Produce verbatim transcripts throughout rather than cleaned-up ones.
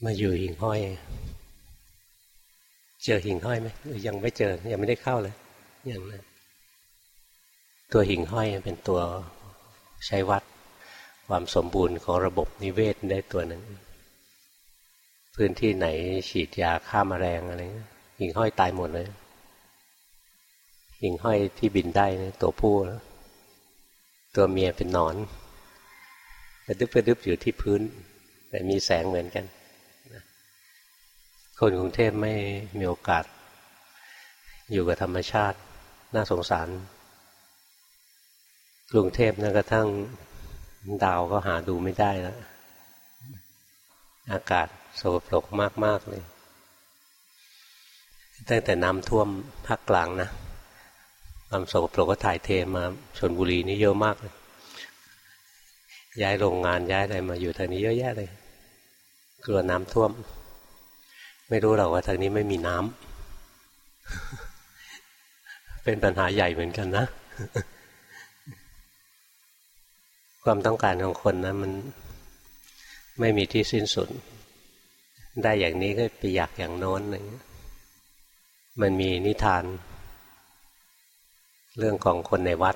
มาอยู่หิ่งห้อยเจอหิ่งห้อยไหมยังไม่เจอยังไม่ได้เข้าเลยอย่างนั้นตัวหิ่งห้อยเป็นตัวใช้วัดความสมบูรณ์ของระบบนิเวศได้ตัวหนึ่งพื้นที่ไหนฉีดยาฆ่าแมลงอะไรหิ่งห้อยตายหมดเลยหิ่งห้อยที่บินได้เนี่ยตัวผู้ตัวเมียเป็นหนอนกระดึบกระดึบอยู่ที่พื้นแต่มีแสงเหมือนกันคนกรุงเทพไม่มีโอกาสอยู่กับธรรมชาติน่าสงสารกรุงเทพนั่นกระทั่งดาวก็หาดูไม่ได้แล้วอากาศโสโครกมากๆเลยตั้งแต่น้ำท่วมภาคกลางนะความโสโครกก็ถ่ายเทมาชลบุรีนี่เยอะมากเลยย้ายโรงงานย้ายอะไรมาอยู่ทางนี้เยอะแยะเลยกลัวน้ำท่วมไม่รู้หรอกว่าทางนี้ไม่มีน้ำเป็นปัญหาใหญ่เหมือนกันนะความต้องการของคนนะมันไม่มีที่สิ้นสุดได้อย่างนี้ก็ไปอยากอย่างโน้นอะไรเงี้ยมันมีนิทานเรื่องของคนในวัด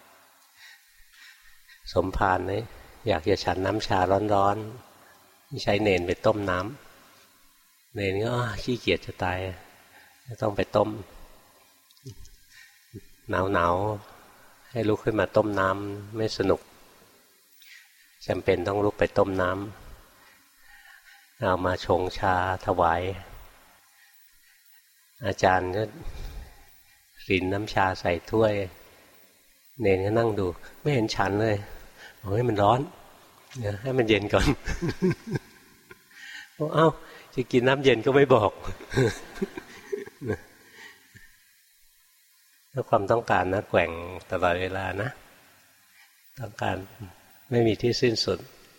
สมภารเนี่ยอยากจะฉันน้ำชาร้อนๆใช้เนรไปต้มน้ำเนรก็ขี้เกียจจะตายต้องไปต้มหนาวๆให้ลุกขึ้นมาต้มน้ำไม่สนุกจำเป็นต้องลุกไปต้มน้ำเอามาชงชาถวายอาจารย์ก็รินน้ำชาใส่ถ้วยเนรก็นั่งดูไม่เห็นฉันเลยโอ้ยมันร้อนเดี๋ยวให้มันเย็นก่อนเอ้าจะกินน้ำเย็นก็ไม่บอกถ้าความต้องการนะแกว่งตลอดเวลานะต้องการไม่มีที่สิ้นสุด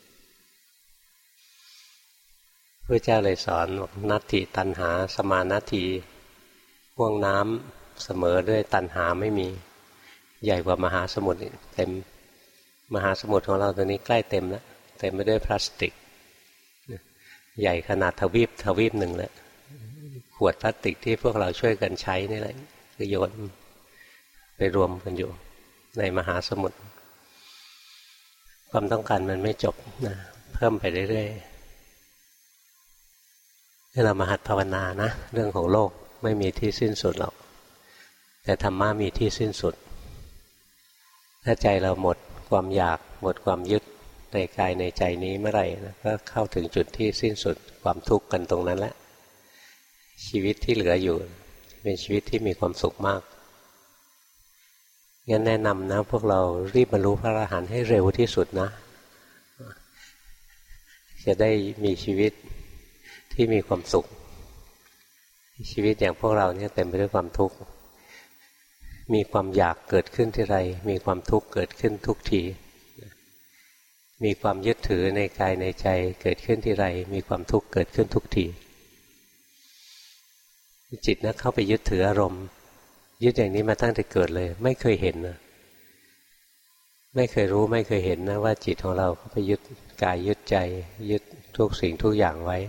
พระเจ้าเลยสอนนัตถิตัณหาสมานัตถิห่วงน้ำเสมอด้วยตัณหาไม่มีใหญ่กว่ามหาสมุทรเต็มมหาสมุทรของเราตัวนี้ใกล้เต็มแล้วเต็มไปด้วยพลาสติกใหญ่ขนาดทวีปทวีปหนึ่งแล้วขวดพลาสติกที่พวกเราช่วยกันใช้นี่แหละคือโยนไปรวมกันอยู่ในมหาสมุทรความต้องการมันไม่จบนะเพิ่มไปเรื่อยๆให้เรามาหัดภาวนานะเรื่องของโลกไม่มีที่สิ้นสุดหรอกแต่ธรรมะมีที่สิ้นสุดถ้าใจเราหมดความอยากหมดความยึดในกายในใจนี้เมื่อไหร่นะก็เข้าถึงจุดที่สิ้นสุดความทุกข์กันตรงนั้นแหละชีวิตที่เหลืออยู่เป็นชีวิตที่มีความสุขมากงั้นแนะนำนะพวกเรารีบบรรลุพระอรหันต์ให้เร็วที่สุดนะจะได้มีชีวิตที่มีความสุขชีวิตอย่างพวกเราเนี่ยเต็มไปด้วยความทุกข์มีความอยากเกิดขึ้นที่ไรมีความทุกข์เกิดขึ้นทุกทีมีความยึดถือในกายในใจเกิดขึ้นที่ไรมีความทุกข์เกิดขึ้นทุกทีจิตนะเข้าไปยึดถืออารมณ์ยึดอย่างนี้มาตั้งแต่เกิดเลยไม่เคยเห็นนะไม่เคยรู้ไม่เคยเห็นนะว่าจิตของเราเข้าไปยึดกายยึดใจยึดทุกสิ่งทุกอย่างไว้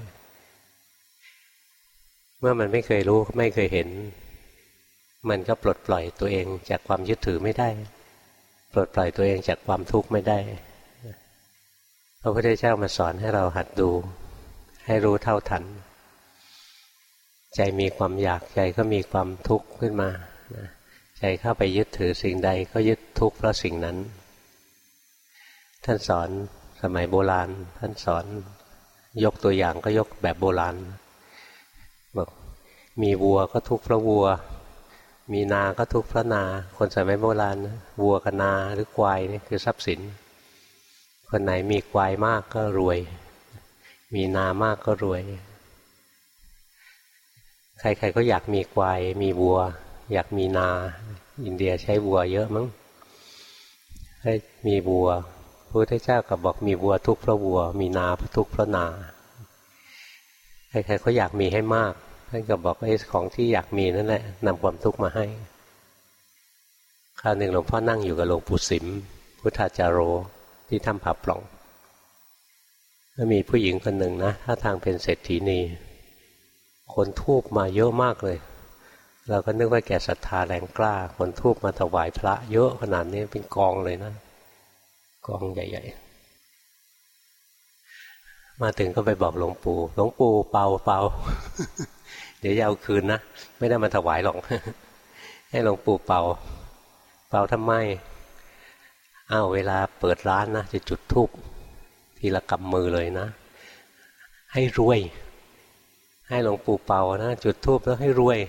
เมื่อมันไม่เคยรู้ไม่เคยเห็นมันก็ปลดปล่อยตัวเองจากความยึดถือไม่ได้ปลดปล่อยตัวเองจากความทุกข์ไม่ได้พระพุทธเจ้ามาสอนให้เราหัดดูให้รู้เท่าทันใจมีความอยากใจก็มีความทุกข์ขึ้นมาใจเข้าไปยึดถือสิ่งใดก็ยึดทุกข์เพราะสิ่งนั้นท่านสอนสมัยโบราณท่านสอนยกตัวอย่างก็ยกแบบโบราณบอกมีวัวก็ทุกข์เพราะวัวมีนาก็ทุกข์เพราะนาคนสมัยโบราณนะวัวกับนาหรือควายนี่คือทรัพย์สินคนไหนมีควายมากก็รวยมีนามากก็รวยใครๆก็อยากมีควายมีวัวอยากมีนาอินเดียใช้วัวเยอะมั้งให้มีวัวพระพุทธเจ้าก็บอกมีวัวทุกข์เพราะวัวมีนาทุกข์เพราะนาใครๆก็อยากมีให้มากท่านก็บอกไอ้ของที่อยากมีนั่นแหละนำความทุกข์มาให้คราวหนึ่งหลวงพ่อนั่งอยู่กับหลวงปู่สิมพุทธาจารโรที่ถ้ำผาปล่องก็มีผู้หญิงคนหนึ่งนะถ้าทางเป็นเศรษฐีนีคนทูบมาเยอะมากเลยเราก็นึกว่าแกศรัทธาแรงกล้าคนทูบมาถวายพระเยอะขนาดนี้เป็นกองเลยนะกองใหญ่ๆมาถึงก็ไปบอกหลวงปู่หลวงปู่เป่าเป่า เดี๋ยวจะเอาคืนนะไม่ได้มาถวายหรอก ให้หลวงปู่เป่าเป่าทำไมอ้าวเวลาเปิดร้านนะจะจุดธูปทีละกำมือเลยนะให้รวยให้หลวงปู่เป่านะจุดธูปแล้วให้รวย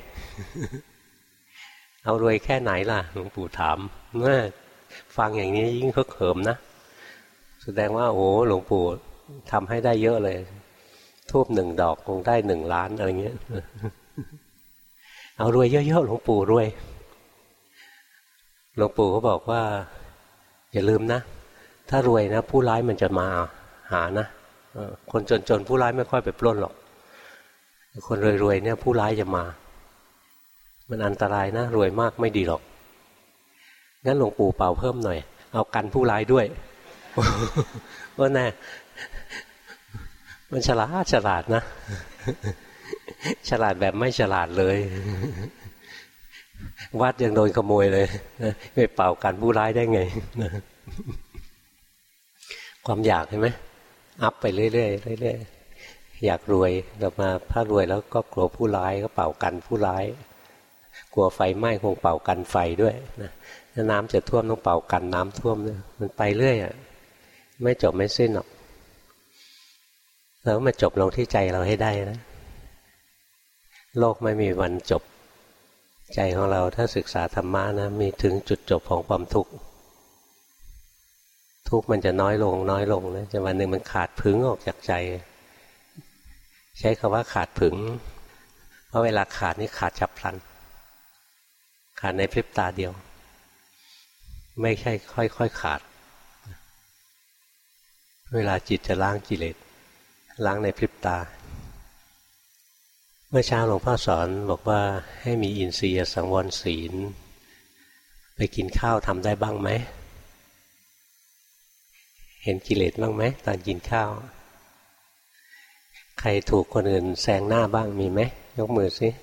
เอารวยแค่ไหนล่ะหลวงปู่ถามว่าฟังอย่างนี้ยิ่งฮึกเหิมนะแสดงว่าโอ้หลวงปู่ทำให้ได้เยอะเลยธูปหนึ่งดอกคงได้หนึ่งล้านอะไรเงี้ย เอารวยเยอะๆหลวงปู่รวยหลวงปู่ก็บอกว่าอย่าลืมนะถ้ารวยนะผู้ร้ายมันจะมาหานะคนจนๆผู้ร้ายไม่ค่อยไปปล้นหรอกคนรวยๆเนี่ยผู้ร้ายจะมามันอันตรายนะรวยมากไม่ดีหรอกงั้นหลวงปู่เป่าเพิ่มหน่อยเอากันผู้ร้ายด้วยว่าแน่มันฉลาดฉลาดนะฉลาดแบบไม่ฉลาดเลยวัดยังโดนขโมยเลยไปเป่ากันผู้ร้ายได้ไงความอยากเห็นไหมอัพไปเรื่อยๆเรื่อยๆอยากรวยเรามาถ้ารวยแล้วก็กลัวผู้ร้ายก็เป่ากันผู้ร้ายกลัวไฟไหม้คงเป่ากันไฟด้วยนะถ้าน้ำจะท่วมต้องเป่ากันน้ำท่วมเนี่ยมันไปเรื่อยอ่ะไม่จบไม่สิ้นหรอกแล้วมาจบลงที่ใจเราให้ได้นะโลกไม่มีวันจบใจของเราถ้าศึกษาธรรมะนะมีถึงจุดจบของความทุกข์ทุกข์มันจะน้อยลงน้อยลงนะจนวันหนึ่งมันขาดผึ้งออกจากใจใช้คำว่าขาดผึ้งเพราะเวลาขาดนี่ขาดฉับพลันขาดในพริบตาเดียวไม่ใช่ค่อยๆขาดเวลาจิตจะล้างกิเลสล้างในพริบตาเมื่อเช้าหลวงพ่อสอนบอกว่าให้มีอินทรีย์สังวรศีลไปกินข้าวทำได้บ้างไหมเห็นกิเลสบ้างไหมตอนกินข้าวใครถูกคนอื่นแซงหน้าบ้างมีไหมยกมือสิ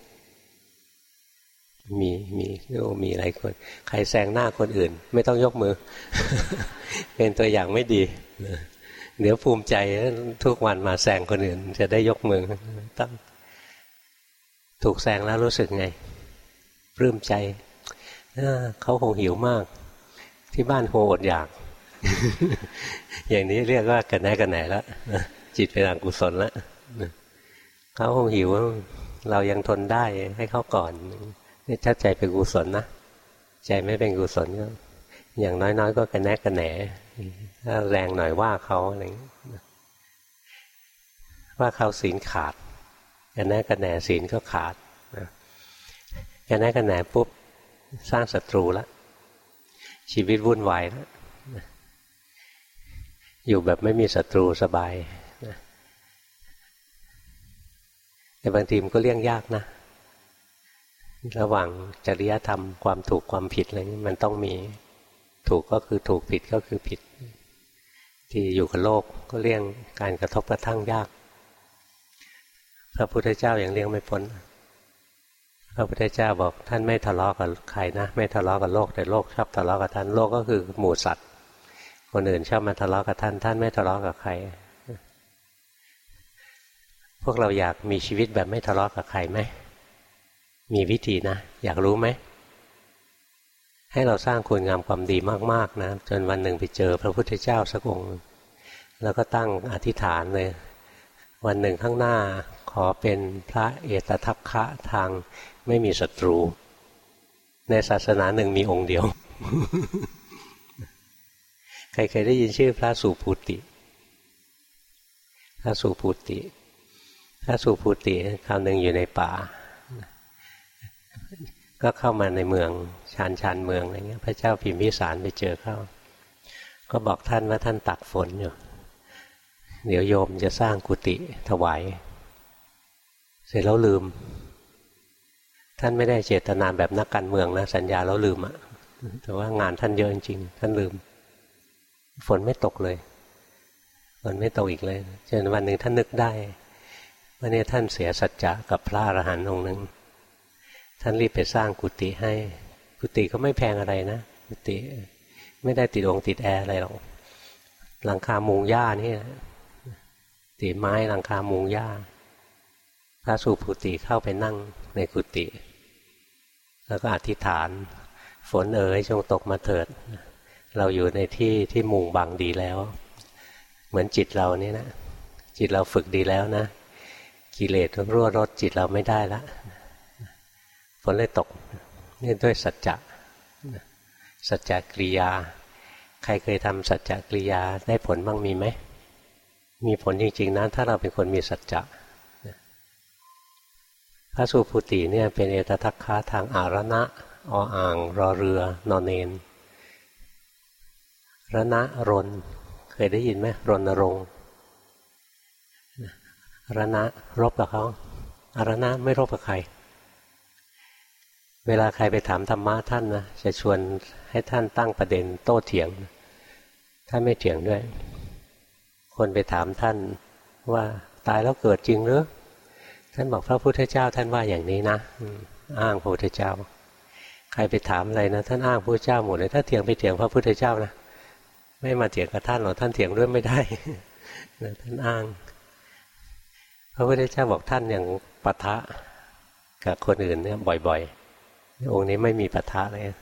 มีมีโอ้มีหลายคนใครแซงหน้าคนอื่นไม่ต้องยกมือ เป็นตัวอย่างไม่ดีเดี๋ยวภูมิใจทุกวันมาแซงคนอื่นจะได้ยกมือต้องถูกแซงแล้วรู้สึกไงปลื้มใจเขาคงหิวมากที่บ้านคงอดอยาก อย่างนี้เรียกว่ากระแนะกระแหนแล้วจิตเป็นอกุศลแล้วเขาคงหิวเรายังทนได้ให้เขาก่อนนี่ถ้าใจเป็นกุศลนะใจไม่เป็นกุศลก็อย่างน้อยๆก็กระแนะกระแหนถ้าแรงหน่อยว่าเขาอะไรว่าเขาศีลขาดกระแนะกระแหนศีลก็ขาดกระแนะกระแหนปุ๊บสร้างศัตรูแล้วชีวิตวุ่นวายแล้วอยู่แบบไม่มีศัตรูสบายแต่บางทีมันก็เลี่ยงยากนะระหว่างจริยธรรมความถูกความผิดอะไรนี้มันต้องมีถูกก็คือถูกผิดก็คือผิดที่อยู่กับโลกก็เลี่ยงการกระทบกระทั่งยากพระพุทธเจ้าอย่างเลี่ยงไม่พ้นพระพุทธเจ้าบอกท่านไม่ทะเลาะกับใครนะไม่ทะเลาะกับโลกแต่โลกชอบทะเลาะกับท่านโลกก็คือหมู่สัตว์คนอื่นชอบมาทะเลาะกับท่านท่านไม่ทะเลาะกับใครพวกเราอยากมีชีวิตแบบไม่ทะเลาะกับใครไหมมีวิธีนะอยากรู้ไหมให้เราสร้างคุณงามความดีมากๆนะจนวันหนึ่งไปเจอพระพุทธเจ้าสักองค์แล้วก็ตั้งอธิษฐานเลยวันหนึ่งข้างหน้าขอเป็นพระเอตทัคคะทางไม่มีศัตรูในศาสนาหนึ่งมีองค์เดียว ใครเคยได้ยินชื่อพระสุภูติพระสุภูติพระสุภูติคราวหนึ่งอยู่ในป่าก็เข้ามาในเมืองชานชานเมืองอะไรเงี้ยพระเจ้าพิมพิสารไปเจอเข้าก็บอกท่านว่าท่านตักฝนอยู่เดี๋ยวโยมจะสร้างกุฏิถวายเสร็จแล้วลืมท่านไม่ได้เจตนาแบบนักการเมืองนะสัญญาแล้วลืมอะแต่ว่างานท่านเยอะจริงๆท่านลืมฝนไม่ตกเลยฝนไม่ตกอีกเลยจนวันหนึ่งท่านนึกได้ว่าเนี่ยท่านเสียสัจจะกับพระอรหันต์องค์หนึ่งท่านรีบไปสร้างกุฏิให้กุฏิก็ไม่แพงอะไรนะกุฏิไม่ได้ติดองค์ติดแอร์อะไรหรอกหลังคามุงหญ้านี่ติไม้หลังคามุงหญ้าพระสุภูติเข้าไปนั่งในกุฏิแล้วก็อธิษฐานฝนเอ๋ยจงตกมาเถิดเราอยู่ในที่ที่มุงบังดีแล้วเหมือนจิตเรานี่นะจิตเราฝึกดีแล้วนะกิเลสรั่วรดจิตเราไม่ได้ละฝนเลยตกนี่ด้วยสัจจะสัจจกริยาใครเคยทำสัจจกริยาได้ผลบ้างมีไหมมีผลจริงๆนะถ้าเราเป็นคนมีสัจจะพระสุภูติเนี่ยเป็นเอตทัคคะทางอารณะออ่างรอเรือนอนเนนรณะรนเคยได้ยินไหมรณรงค์รณะรบกับเขาอารณะไม่รบกับใครเวลาใครไปถามธรรมะท่านนะจะชวนให้ท่านตั้งประเด็นโต้เถียงท่านไม่เถียงด้วยคนไปถามท่านว่าตายแล้วเกิดจริงหรือท่านบอกพระพุทธเจ้าท่านว่าอย่างนี้นะอ้างพระพุทธเจ้าใครไปถามอะไรนะท่านอ้างพระพุทธเจ้าหมดเลยถ้าเถียงไปเถียงพระพุทธเจ้านะไม่มาเถียงกับท่านหรอกท่านเถียงด้วยไม่ได้ท่านอ้างพระพุทธเจ้าบอกท่านอย่างปะทะกับคนอื่นเนี่ยบ่อยๆองค์นี้ไม่มีปะทะเลย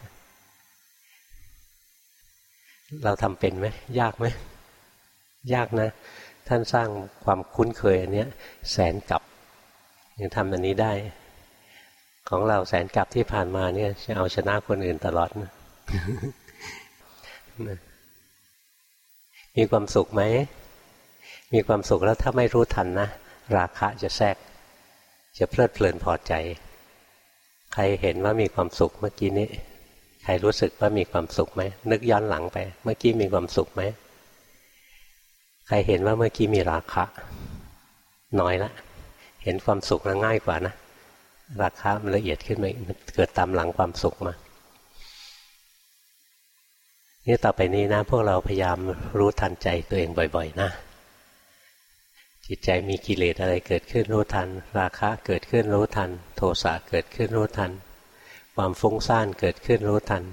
เราทำเป็นไหมยากไหมยากนะท่านสร้างความคุ้นเคยอันนี้แสนกับยังทำอันนี้ได้ของเราแสนกับที่ผ่านมาเนี่ยจะเอาชนะคนอื่นตลอดนะ มีความสุขไหมมีความสุขแล้วถ้าไม่รู้ทันนะราคะจะแทรกจะเพลิดเพลินพอใจใครเห็นว่ามีความสุขเมื่อกี้นี้ใครรู้สึกว่ามีความสุขไหมนึกย้อนหลังไปเมื่อกี้มีความสุขไหมใครเห็นว่าเมื่อกี้มีราคะน้อยละเห็นความสุขแล้วง่ายกว่านะราคะมันละเอียดขึ้นมามันเกิดตามหลังความสุขมานี่ต่อไปนี้นะพวกเราพยายามรู้ทันใจตัวเองบ่อยๆนะจิตใจมีกิเลสอะไรเกิดขึ้นรู้ทันราคะเกิดขึ้นรู้ทันโทสะเกิดขึ้นรู้ทันความฟุ้งซ่านเกิดขึ้นรู้ทัน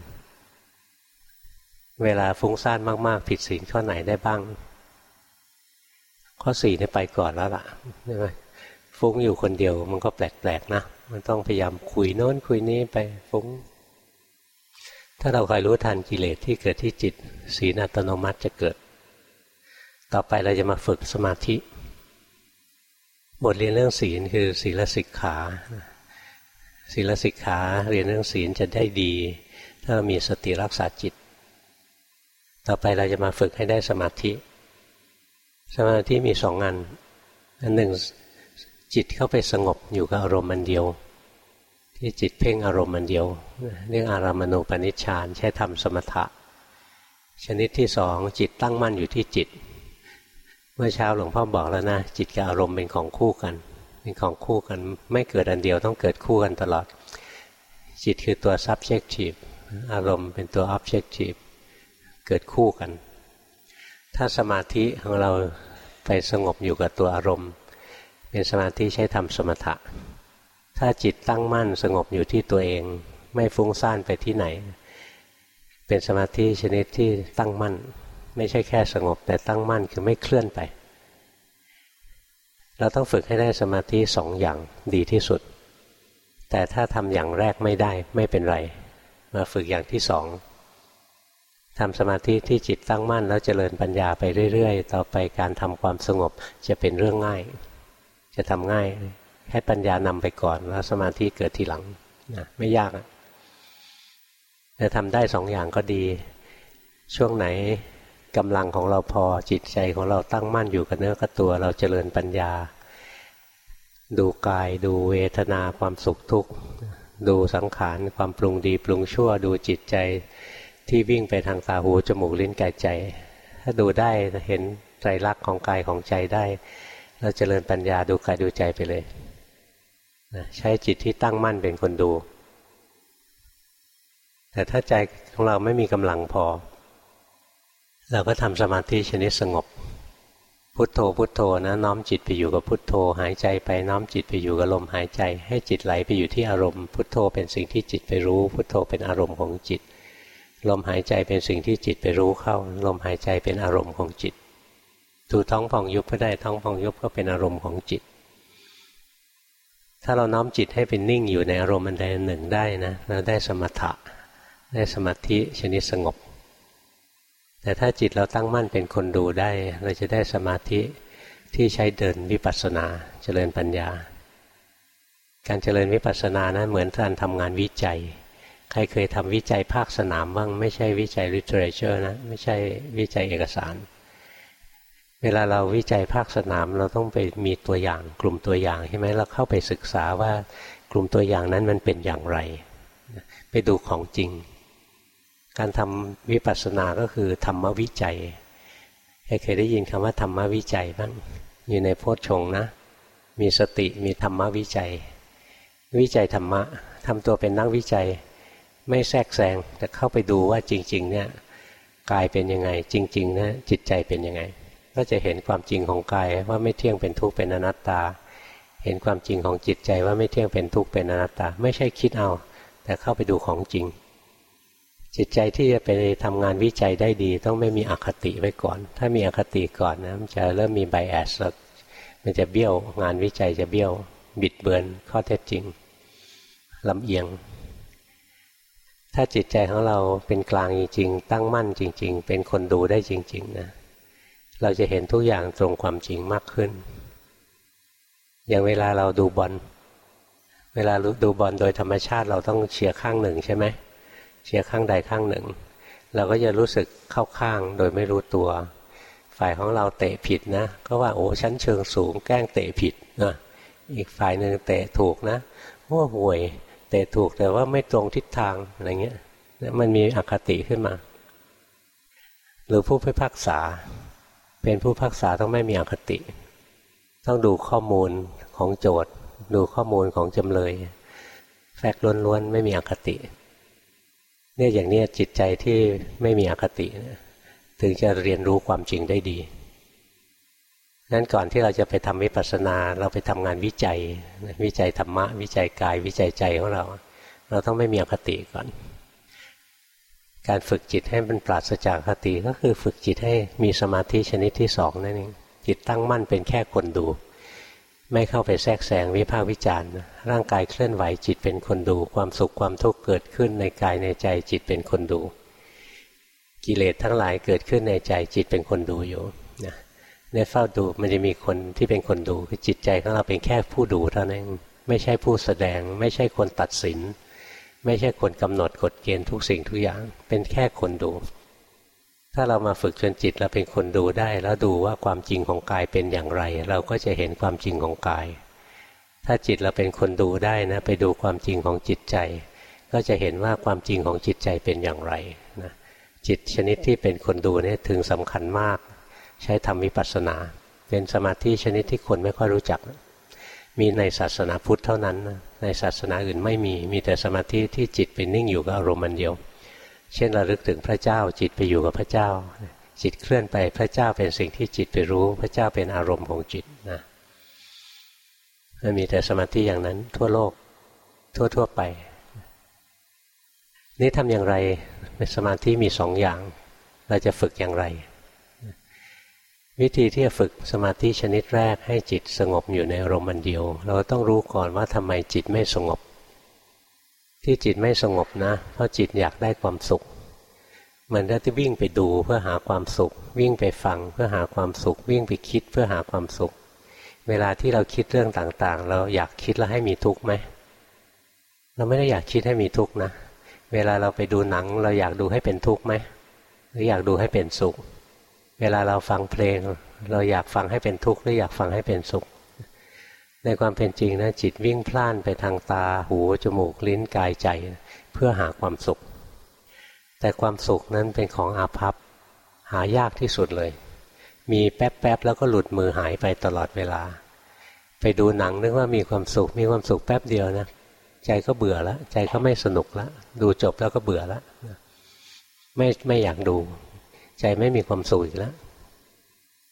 เวลาฟุ้งซ่านมากๆผิดศีลข้อไหนได้บ้างข้อสี่เนี่ยไปก่อนแล้วล่ะใช่ไหมฟุ้งอยู่คนเดียวมันก็แปลกๆนะมันต้องพยายามคุยโน้นคุยนี้ไปฟุ้งถ้าเราคอยรู้ทันกิเลสที่เกิดที่จิตศีลอัตโนมัติจะเกิดต่อไปเราจะมาฝึกสมาธิบทเรียนเรื่องศีลคือศีลสิกขาศีลสิกขาเรียนเรื่องศีลจะได้ดีถ้าเรามีสติรักษาจิตต่อไปเราจะมาฝึกให้ได้สมาธิสมาธิมีสองอันอันหนึ่งจิตเข้าไปสงบอยู่กับอารมณ์อันเดียวที่จิตเพ่งอารมณ์อันเดียวเรียกอารามณูปนิชฌานใช้ทำสมถะชนิดที่สองจิตตั้งมั่นอยู่ที่จิตเมื่อเช้าหลวงพ่อบอกแล้วนะจิตกับอารมณ์เป็นของคู่กันเป็นของคู่กันไม่เกิดอันเดียวต้องเกิดคู่กันตลอดจิตคือตัว subjective อารมณ์เป็นตัว objective เกิดคู่กันถ้าสมาธิของเราไปสงบอยู่กับตัวอารมณ์เป็นสมาธิใช้ทำสมถะถ้าจิตตั้งมั่นสงบอยู่ที่ตัวเองไม่ฟุ้งซ่านไปที่ไหนเป็นสมาธิชนิดที่ตั้งมั่นไม่ใช่แค่สงบแต่ตั้งมั่นคือไม่เคลื่อนไปเราต้องฝึกให้ได้สมาธิสองอย่างดีที่สุดแต่ถ้าทำอย่างแรกไม่ได้ไม่เป็นไรมาฝึกอย่างที่สองทำสมาธิที่จิตตั้งมั่นแล้วเจริญปัญญาไปเรื่อยๆต่อไปการทำความสงบจะเป็นเรื่องง่ายจะทำง่ายให้ปัญญานำไปก่อนแล้วสมาธิเกิดทีหลังนะไม่ยากอ่ะจะทำได้สองอย่างก็ดีช่วงไหนกำลังของเราพอจิตใจของเราตั้งมั่นอยู่กับเนื้อกับตัวเราเจริญปัญญาดูกายดูเวทนาความสุขทุกข์ดูสังขารความปรุงดีปรุงชั่วดูจิตใจที่วิ่งไปทางตาหูจมูกลิ้นกายใจถ้าดูได้เห็นไตรลักษณ์ของกายของใจได้เราเจริญปัญญาดูกายดูใจไปเลยใช้จิตที่ตั้งมั่นเป็นคนดูแต่ถ้าใจของเราไม่มีกำลังพอเราก็ทำสมาธิชนิดสงบพุทโธพุทโธนะน้อมจิตไปอยู่กับพุทโธหายใจไปน้อมจิตไปอยู่กับลมหายใจให้จิตไหลไปอยู่ที่อารมณ์พุทโธเป็นสิ่งที่จิตไปรู้พุทโธเป็นอารมณ์ของจิตลมหายใจเป็นสิ่งที่จิตไปรู้เข้าลมหายใจเป็นอารมณ์ของจิตดูท้องพองยุบก็ได้ท้องพองยุบก็เป็นอารมณ์ของจิตถ้าเราน้อมจิตให้เป็นนิ่งอยู่ในอารมณ์อันใดอันหนึ่งได้นะเราได้สมถะได้สมาธิชนิดสงบแต่ถ้าจิตเราตั้งมั่นเป็นคนดูได้เราจะได้สมาธิที่ใช้เดินวิปัสสนาเจริญปัญญาการเจริญวิปัสสนานะเหมือนการทำงานวิจัยใครเคยทำวิจัยภาคสนามบ้างไม่ใช่วิจัย literature นะไม่ใช่วิจัยเอกสารเวลาเราวิจัยภาคสนามเราต้องไปมีตัวอย่างกลุ่มตัวอย่างใช่ไหมเราเข้าไปศึกษาว่ากลุ่มตัวอย่างนั้นมันเป็นอย่างไรไปดูของจริงการทำวิปัสสนาก็คือธรรมวิจัยใครเคยได้ยินคำว่าธรรมวิจัยบ้างอยู่ในโพชฌงค์นะมีสติมีธรรมวิจัยวิจัยธรรมะทำตัวเป็นนักวิจัยไม่แทรกแซงแต่เข้าไปดูว่าจริงๆเนี่ยกายเป็นยังไงจริงๆนะจิตใจเป็นยังไงก็จะเห็นความจริงของกายว่าไม่เที่ยงเป็นทุกข์เป็นอนัตตาเห็นความจริงของจิตใจว่าไม่เที่ยงเป็นทุกข์เป็นอนัตตาไม่ใช่คิดเอาแต่เข้าไปดูของจริงจิตใจที่จะไปทำงานวิจัยได้ดีต้องไม่มีอคติไว้ก่อนถ้ามีอคติก่อนนะมันจะเริ่มมีไบแอสแล้วมันจะเบี้ยวงานวิจัยจะเบี้ยวบิดเบือนข้อเท็จจริงลำเอียงถ้าจิตใจของเราเป็นกลางจริงๆตั้งมั่นจริงๆเป็นคนดูได้จริงๆนะเราจะเห็นทุกอย่างตรงความจริงมากขึ้นอย่างเวลาเราดูบอลเวลาดูบอลโดยธรรมชาติเราต้องเชียร์ข้างหนึ่งใช่ไหมเชียร์ข้างใดข้างหนึ่งเราก็จะรู้สึกเข้าข้างโดยไม่รู้ตัวฝ่ายของเราเตะผิดนะก็ว่าโอ้ชั้นเชิงสูงแกล้งเตะผิดนะอีกฝ่ายหนึ่งเตะถูกนะว่าห่วยเตะถูกแต่ว่าไม่ตรงทิศทางอะไรเงี้ยมันมีอคติขึ้นมาหรือผู้พิพากษาเป็นผู้พิพากษาต้องไม่มีอคติต้องดูข้อมูลของโจทย์ดูข้อมูลของจำเลยแฟกต์ล้วนๆไม่มีอคติเนี่ยอย่างนี้จิตใจที่ไม่มีอคติถึงจะเรียนรู้ความจริงได้ดีงั้นก่อนที่เราจะไปทำวิปัสสนาเราไปทำงานวิจัยวิจัยธรรมะวิจัยกายวิจัยใจของเราเราต้องไม่มีอคติก่อนการฝึกจิตให้มันปราศจากอคติก็คือฝึกจิตให้มีสมาธิชนิดที่สองนั่นเองจิตตั้งมั่นเป็นแค่คนดูไม่เข้าไปแทรกแซงวิพากษ์วิจารณ์ร่างกายเคลื่อนไหวจิตเป็นคนดูความสุขความทุกข์เกิดขึ้นในกายในใจจิตเป็นคนดูกิเลสทั้งหลายเกิดขึ้นในใจจิตเป็นคนดูอยู่นะในเฝ้าดูมันจะมีคนที่เป็นคนดูคือจิตใจของเราเป็นแค่ผู้ดูเท่านั้นไม่ใช่ผู้แสดงไม่ใช่คนตัดสินไม่ใช่คนกำหนดกฎเกณฑ์ทุกสิ่งทุกอย่างเป็นแค่คนดูถ้าเรามาฝึกจนจิตเราเป็นคนดูได้แล้วดูว่าความจริงของกายเป็นอย่างไรเราก็จะเห็นความจริงของกายถ้าจิตเราเป็นคนดูได้นะไปดูความจริงของจิตใจก็จะเห็นว่าความจริงของจิตใจเป็นอย่างไรนะจิตชนิดที่เป็นคนดูเนี่ยถึงสำคัญมากใช้ทำวิปัสสนาเป็นสมาธิชนิดที่คนไม่ค่อยรู้จักมีในศาสนาพุทธเท่านั้นในศาสนาอื่นไม่มีมีแต่สมาธิที่จิตเป็นนิ่งอยู่กับอารมณ์อันเดียวเช่นระลึกถึงพระเจ้าจิตไปอยู่กับพระเจ้าจิตเคลื่อนไปพระเจ้าเป็นสิ่งที่จิตไปรู้พระเจ้าเป็นอารมณ์ของจิตนะมันมีแต่สมาธิอย่างนั้นทั่วโลกทั่วๆไปนี่ทำอย่างไรสมาธิมีสองอย่างเราจะฝึกอย่างไรวิธีที่จะฝึกสมาธิชนิดแรกให้จิตสงบอยู่ในอารมณ์อันเดียวเราต้องรู้ก่อนว่าทำไมจิตไม่สงบที่จิตไม่สงบนะเพราะจิตอยากได้ความสุขเหมือนที่วิ่งไปดูเพื่อหาความสุขวิ่งไปฟังเพื่อหาความสุขวิ่งไปคิดเพื่อหาความสุขเวลาที่เราคิดเรื่องต่างๆเราอยากคิดแล้วให้มีทุกข์ไหมเราไม่ได้อยากคิดให้มีทุกข์นะเวลาเราไปดูหนังเราอยากดูให้เป็นทุกข์ไหมหรืออยากดูให้เป็นสุขเวลาเราฟังเพลงเราอยากฟังให้เป็นทุกข์หรืออยากฟังให้เป็นสุขในความเป็นจริงนะจิตวิ่งพล่านไปทางตาหูจมูกลิ้นกายใจเพื่อหาความสุขแต่ความสุขนั้นเป็นของอาภัพหายากที่สุดเลยมีแป๊บๆแล้วก็หลุดมือหายไปตลอดเวลาไปดูหนังนึกว่ามีความสุขมีความสุขแป๊บเดียวนะใจก็เบื่อแล้วใจก็ไม่สนุกแล้วดูจบแล้วก็เบื่อแล้วไม่ไม่อยากดูใจไม่มีความสุขอีกแล้ว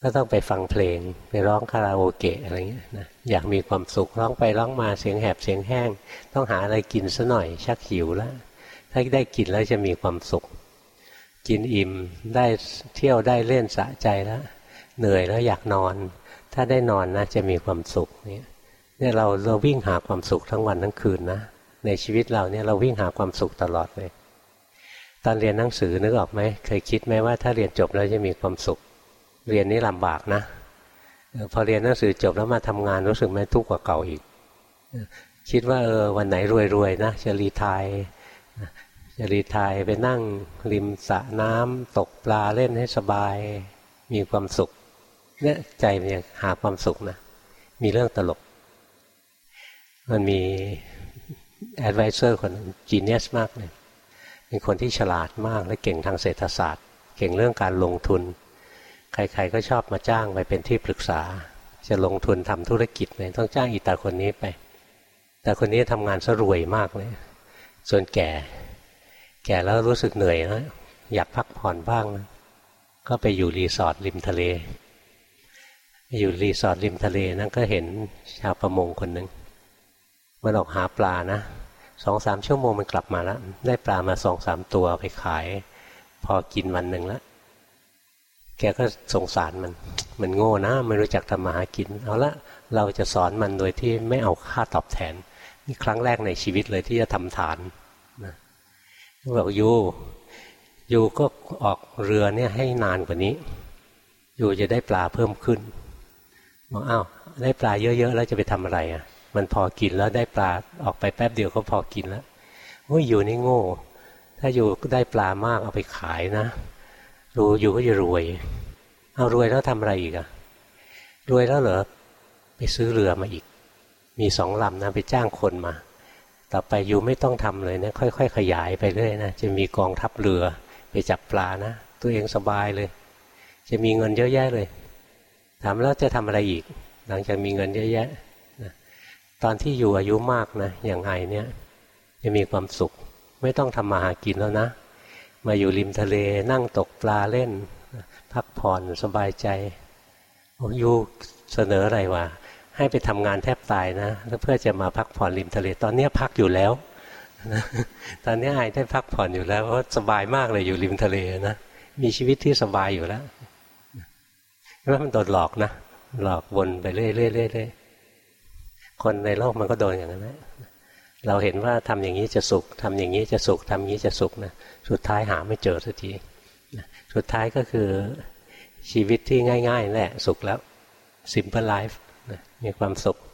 ก็ต้องไปฟังเพลงไปร้องคาราโอเกะอะไรเงี้ยนะอยากมีความสุขร้องไปร้องมาเสียงแหบเสียงแห้งต้องหาอะไรกินซะหน่อยชักหิวแล้วถ้าได้กินแล้วจะมีความสุขกินอิ่มได้เที่ยวได้เล่นสะใจแล้วเหนื่อยแล้วอยากนอนถ้าได้นอนนะจะมีความสุขเนี่ยเนี่ยเราเราวิ่งหาความสุขทั้งวันทั้งคืนนะในชีวิตเราเนี่ยเราวิ่งหาความสุขตลอดเลยตอนเรียนหนังสือนึกออกไหมเคยคิดไหมว่าถ้าเรียนจบแล้วจะมีความสุขเรียนนี่ลำบากนะพอเรียนหนังสือจบแล้วมาทำงานรู้สึกไหมทุกข์กว่าเก่าอีกคิดว่าเออวันไหนรวยๆนะจะรีไทร์จะรีไทร์ไปนั่งริมสระน้ำตกปลาเล่นให้สบายมีความสุขเนี่ยใจมันยังหาความสุขนะมีเรื่องตลกมันมีแอดไวเซอร์คนจีเนียสมากเลยเป็นคนที่ฉลาดมากและเก่งทางเศรษฐศาสตร์เก่งเรื่องการลงทุนใครๆก็ชอบมาจ้างไปเป็นที่ปรึกษาจะลงทุนทำธุรกิจเลยต้องจ้างอีตาคนนี้ไปแต่คนนี้ทำงานซะรวยมากเลยส่วนแก่แก่แล้วรู้สึกเหนื่อยนะอยากพักผ่อนบ้างนะก็ไปอยู่รีสอร์ทริมทะเลอยู่รีสอร์ทริมทะเลนั่นก็เห็นชาวประมงคนหนึ่งมันออกหาปลานะสองสามชั่วโมงมันกลับมาแล้วได้ปลามาสองสามตัวไปขายพอกินวันหนึ่งแล้วแกก็สงสารมันมันโง่นะไม่รู้จักทำมาหากินเอาละเราจะสอนมันโดยที่ไม่เอาค่าตอบแทนนี่ครั้งแรกในชีวิตเลยที่จะทำทานนะบอกยูยูก็ออกเรือเนี่ยให้นานกว่านี้ยูจะได้ปลาเพิ่มขึ้นบอกอ้าวได้ปลาเยอะๆแล้วจะไปทำอะไรอ่ะมันพอกินแล้วได้ปลาออกไปแป๊บเดียวก็พอกินแล้วโอ้ยยูนี่โง่ถ้ายูได้ปลามากเอาไปขายนะรู้ยูก็จะรวยเอารวยแล้วทำอะไรอีกอ่ะรวยแล้วเหรอไปซื้อเรือมาอีกมีสองลำนะไปจ้างคนมาต่อไปยูไม่ต้องทำเลยนะค่อยๆขยายไปเรื่อยนะจะมีกองทัพเรือไปจับปลานะตัวเองสบายเลยจะมีเงินเยอะแยะเลยถามแล้วจะทำอะไรอีกหลังจากมีเงินเยอะแยะนะตอนที่อยู่อายุมากนะอย่างไอเนี่ยจะมีความสุขไม่ต้องทำมาหากินแล้วนะมาอยู่ริมทะเลนั่งตกปลาเล่นพักผ่อนสบายใจโอ้ยูเสนออะไรวะให้ไปทำงานแทบตายนะแล้วเพื่อจะมาพักผ่อนริมทะเลตอนนี้พักอยู่แล้วตอนนี้ไอได้พักผ่อนอยู่แล้วเพราะสบายมากเลยอยู่ริมทะเลนะมีชีวิตที่สบายอยู่แล้วแล้วมันโดนหลอกนะหลอกวนไปเรื่อยๆคนในโลกมันก็โดนอย่างนั้นแหละเราเห็นว่าทำอย่างนี้จะสุขทำอย่างนี้จะสุขทำอย่างนี้จะสุขนะสุดท้ายหาไม่เจอสักทีสุดท้ายก็คือชีวิตที่ง่ายๆแหละสุขแล้ว simple life มีความสุข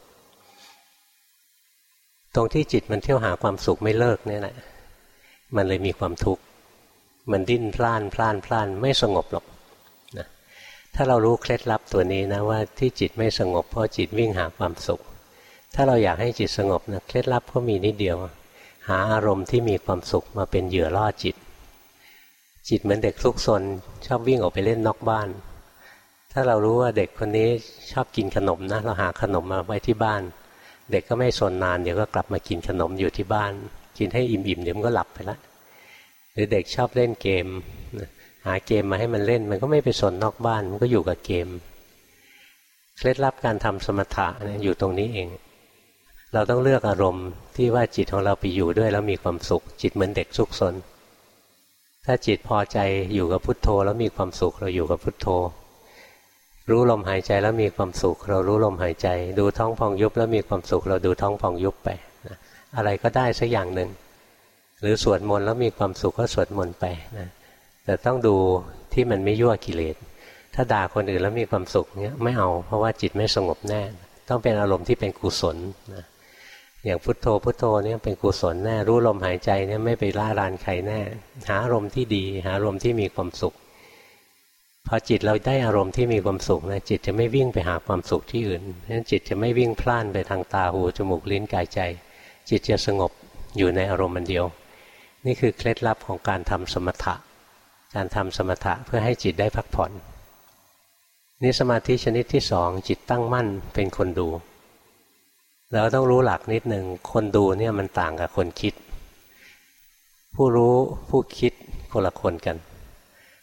ตรงที่จิตมันเที่ยวหาความสุขไม่เลิกเนี่ยแหละมันเลยมีความทุกข์มันดิ้นพล่านพล่านพล่านไม่สงบหรอกนะถ้าเรารู้เคล็ดลับตัวนี้นะว่าที่จิตไม่สงบเพราะจิตวิ่งหาความสุขถ้าเราอยากให้จิตสงบนะเคล็ดลับก็มีนิดเดียวหาอารมณ์ที่มีความสุขมาเป็นเหยื่อล่อจิตจิตเหมือนเด็กซุกซนชอบวิ่งออกไปเล่นนอกบ้านถ้าเรารู้ว่าเด็กคนนี้ชอบกินขนมนะเราหาขนมมาไว้ที่บ้านเด็กก็ไม่สนนานเดี๋ยวก็กลับมากินขนมอยู่ที่บ้านกินให้อิ่มๆเดี๋ยวมันก็หลับไปละหรือเด็กชอบเล่นเกมหาเกมมาให้มันเล่นมันก็ไม่ไปสนนอกบ้านมันก็อยู่กับเกมเคล็ดลับการทำสมถะเนี่ยอยู่ตรงนี้เองเราต้องเลือกอารมณ์ที่ว่าจิตของเราไปอยู่ด้วยแล้วมีความสุขจิตเหมือนเด็กซุกซนถ้าจิตพอใจอยู่กับพุทโธแล้วมีความสุขเราอยู่กับพุทโธรู้ลมหายใจแล้วมีความสุขเรารู้ลมหายใจดูท้องพองยุบแล้วมีความสุขเราดูท้องพองยุบไปนะอะไรก็ได้สักอย่างหนึ่งหรือสวดมนต์แล้วมีความสุขก็สวดมนต์ไปนะแต่ต้องดูที่มันไม่ยั่วกิเลสถ้าด่าคนอื่นแล้วมีความสุขเนี้ยไม่เอาเพราะว่าจิตไม่สงบแน่ต้องเป็นอารมณ์ที่เป็นกุศลนะอย่างพุทโธพุทโธเนี่ยเป็นกุศลแน่รู้ลมหายใจเนี่ยไม่ไปล่ารานใครแน่หาอารมณ์ที่ดีหาอารมณ์ที่มีความสุขพอจิตเราได้อารมณ์ที่มีความสุขนะจิตจะไม่วิ่งไปหาความสุขที่อื่นเพราะฉะนั้นจิตจะไม่วิ่งพล่านไปทางตาหูจมูกลิ้นกายใจจิตจะสงบอยู่ในอารมณ์อันเดียวนี่คือเคล็ดลับของการทำสมถะการทำสมถะเพื่อให้จิตได้พักผ่อนนี่สมาธิชนิดที่สองจิตตั้งมั่นเป็นคนดูเราต้องรู้หลักนิดหนึ่งคนดูเนี่ยมันต่างกับคนคิดผู้รู้ผู้คิดคนละคนกัน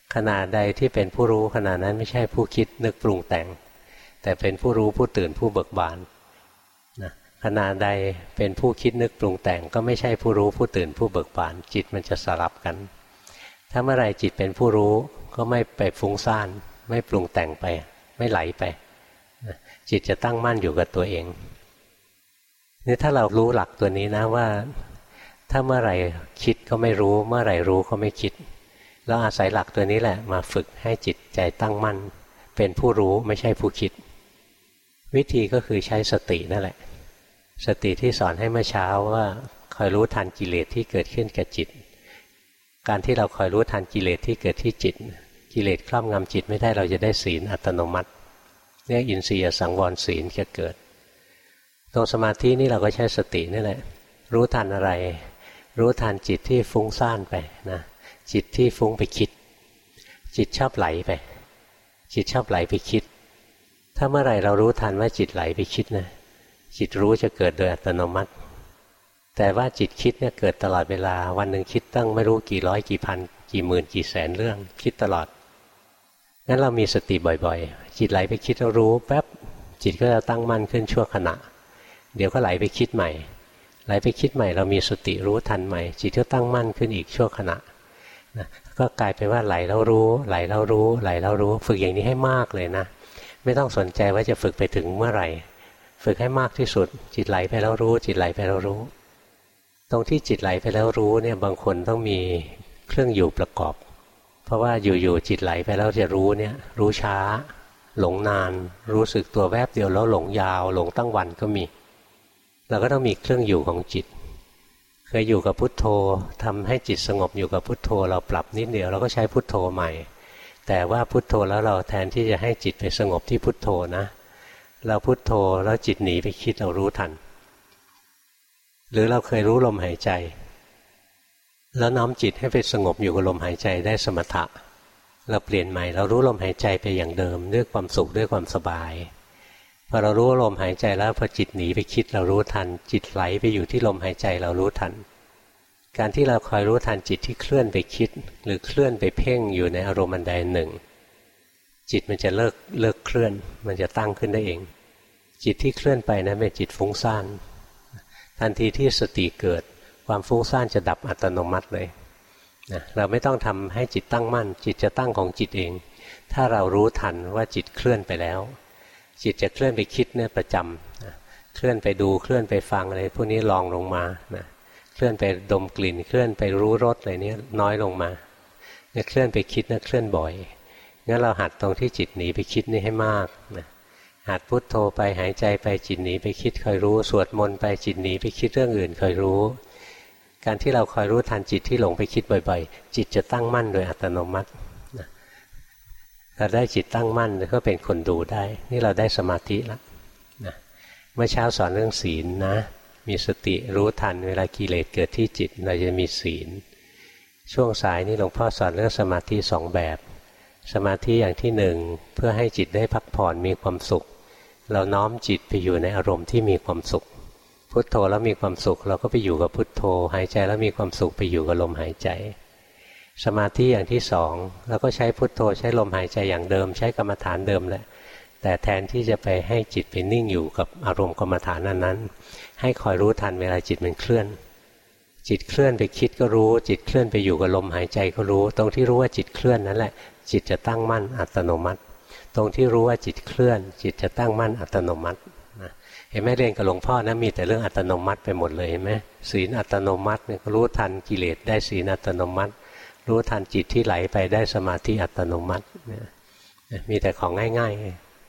ขณะใดที่เป็นผู้รู้ขณะนั้นไม่ใช่ผู้คิดนึกปรุงแต่งแต่เป็นผู้รู้ผู้ตื่นผู้เบิกบานนะขณะใดเป็นผู้คิดนึกปรุงแต่งก็ไม่ใช่ผู้รู้ผู้ตื่นผู้เบิกบานจิตมันจะสลับกันถ้าเมื่อไรจิตเป็นผู้รู้ก็ไม่ไปฟุ้งซ่านไม่ปรุงแต่งไปไม่ไหลไปจิตจะตั้งมั่นอยู่กับตัวเองนี่ถ้าเรารู้หลักตัวนี้นะว่าถ้าเมื่อไหร่คิดก็ไม่รู้เมื่อไหร่รู้ก็ไม่คิดแล้วอาศัยหลักตัวนี้แหละมาฝึกให้จิตใจตั้งมั่นเป็นผู้รู้ไม่ใช่ผู้คิดวิธีก็คือใช้สตินั่นแหละสติที่สอนให้เมื่อเช้าว่าคอยรู้ทันกิเลสที่เกิดขึ้นกับจิตการที่เราคอยรู้ทันกิเลสที่เกิดที่จิตกิเลสครอบงำจิตไม่ได้เราจะได้ศีลอัตโนมัติเรียกอินทรียสังวรศีลจะเกิดตรงสมาธินี่เราก็ใช้สตินี่แหละรู้ทันอะไรรู้ทันจิตที่ฟุ้งซ่านไปนะจิตที่ฟุ้งไปคิดจิตชอบไหลไปจิตชอบไหลไปคิดถ้าเมื่อไหร่เรารู้ทันว่าจิตไหลไปคิดนะจิตรู้จะเกิดโดยอัตโนมัติแต่ว่าจิตคิดเนี่ยเกิดตลอดเวลาวันหนึ่งคิดตั้งไม่รู้กี่ร้อยกี่พันกี่หมื่นกี่แสนเรื่องคิดตลอดงั้นเรามีสติบ่อยๆจิตไหลไปคิดเรารู้แป๊บจิตก็จะตั้งมั่นขึ้นชั่วขณะเดี๋ยวก็ไหลไปคิดใหม่ไหลไปคิดใหม่เรามีสติรู้ทันใหม่จิตก็ตั้งมั่นขึ้นอีกชั่วขณะนะก็กลายเป็นว่าไหลแล้วรู้ไหลแล้วรู้ไหลแล้วรู้ฝึกอย่างนี้ให้มากเลยนะไม่ต้องสนใจว่าจะฝึกไปถึงเมื่อไหร่ฝึกให้มากที่สุดจิตไหลไปแล้วรู้จิตไหลไปแล้วรู้ตรงที่จิตไหลไปแล้วรู้เนี่ยบางคนต้องมีเครื่องอยู่ประกอบเพราะว่าอยู่ๆจิตไหลไปแล้วจะรู้เนี่ยรู้ช้าหลงนานรู้สึกตัวแวบเดียวแล้วหลงยาวหลงตั้งวันก็มีเราก็ต้องมีเครื่องอยู่ของจิตเคยอยู่กับพุทโธทำให้จิตสงบอยู่กับพุทโธเราปรับนิดเดียวเราก็ใช้พุทโธใหม่แต่ว่าพุทโธแล้วเราแทนที่จะให้จิตไปสงบที่พุทโธนะเราพุทโธแล้วจิตหนีไปคิดเรารู้ทันหรือเราเคยรู้ลมหายใจแล้วน้อมจิตให้ไปสงบอยู่กับลมหายใจได้สมถะเราเปลี่ยนใหม่เรารู้ลมหายใจไปอย่างเดิมด้วยความสุขด้วยความสบายพอเรารู้ลมหายใจแล้วพอจิตหนีไปคิดเรารู้ทันจิตไหลไปอยู่ที่ลมหายใจเรารู้ทันการที่เราคอยรู้ทันจิตที่เคลื่อนไปคิดหรือเคลื่อนไปเพ่งอยู่ในอารมณ์อันใดหนึ่งจิตมันจะเลิกเลิกเคลื่อนมันจะตั้งขึ้นได้เองจิตที่เคลื่อนไปนั้นเป็นจิตฟุ้งซ่านทันทีที่สติเกิดความฟุ้งซ่านจะดับอัตโนมัติเลยนะเราไม่ต้องทำให้จิตตั้งมั่นจิตจะตั้งของจิตเองถ้าเรารู้ทันว่าจิตเคลื่อนไปแล้วจิตจะเคลื่อนไปคิดเนี่ยประจำนะเคลื่อนไปดูเคลื่อนไปฟังอะไรพวกนี้ลองลงมานะเคลื่อนไปดมกลิ่นเคลื่อนไปรู้รสอะไรนี้น้อยลงมาเนี่ยเคลื่อนไปคิดนะเคลื่อนบ่อยงั้นเราหัดตรงที่จิตหนีไปคิดนี่ให้มากนะหัดพุทโธไปหายใจไปจิตหนีไปคิดคอยรู้สวดมนต์ไปจิตหนีไปคิดเรื่องอื่นคอยรู้การที่เราคอยรู้ทันจิตที่หลงไปคิดบ่อยๆจิตจะตั้งมั่นโดยอัตโนมัตินะเราได้จิตตั้งมั่นก็เป็นคนดูได้นี่เราได้สมาธิแล้วนะเมื่อเช้าสอนเรื่องศีลนะมีสติรู้ทันเวลากิเลสเกิดที่จิตเราจะมีศีลช่วงสายนี่หลวงพ่อสอนเรื่องสมาธิสองแบบสมาธิอย่างที่หนึ่งเพื่อให้จิตได้พักผ่อนมีความสุขเราน้อมจิตไปอยู่ในอารมณ์ที่มีความสุขพุทโธแล้วมีความสุขเราก็ไปอยู่กับพุทโธหายใจแล้วมีความสุขไปอยู่กับลมหายใจสมาธิอย่างที่สองเราก็ใช้พุทโธใช้ลมหายใจอย่างเดิมใช้กรรมฐานเดิมแหละแต่แทนที่จะไปให้จิตไปนิ่งอยู่กับอารมณ์กรรมฐานนั้นๆให้คอยรู้ทันเวลาจิตมันเคลื่อนจิตเคลื่อนไปคิดก็รู้จิตเคลื่อนไปอยู่กับลมหายใจก็รู้ตรงที่รู้ว่าจิตเคลื่อนนั่นแหละจิตจะตั้งมั่นอัตโนมัติตรงที่รู้ว่าจิตเคลื่อนจิตจะตั้งมั่นอัตโนมัตินะเห็นไหมเรียนกับหลวงพ่อนะมีแต่เรื่องอัตโนมัติไปหมดเลยเห็นไหมศีลอัตโนมัติเนี่ยรู้ทันกิเลสได้ศีลอัตโนมัติรู้ทันจิตที่ไหลไปได้สมาธิอัตโนมัติมีแต่ของง่าย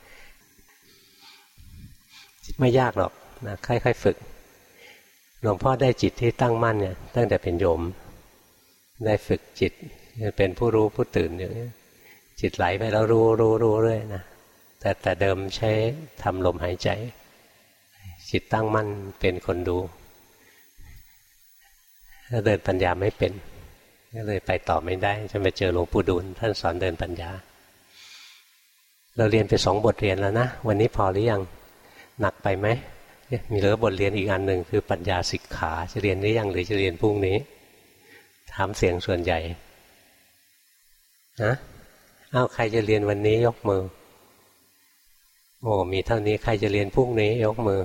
ๆไม่ยากหรอกนะค่อยๆฝึกหลวงพ่อได้จิตที่ตั้งมั่นเนี่ยตั้งแต่เป็นโยมได้ฝึกจิตเป็นผู้รู้ผู้ตื่นอย่างนี้จิตไหลไปแล้วรู้รู้รู้เรื่อยนะแต่แต่เดิมใช้ทำลมหายใจจิตตั้งมั่นเป็นคนดูถ้าเดินปัญญาไม่เป็นก็เลยไปต่อไม่ได้จะไปเจอหลวงปู่ดูลท่านสอนเดินปัญญาเราเรียนไปสองบทเรียนแล้วนะวันนี้พอหรือยังหนักไปไหมมีเหลือบทเรียนอีกอันหนึ่งคือปัญญาสิกขาจะเรียนหรือยังหรือจะเรียนพรุ่งนี้ถามเสียงส่วนใหญ่นะเอาใครจะเรียนวันนี้ยกมือโอ้มีเท่านี้ใครจะเรียนพรุ่งนี้ยกมือ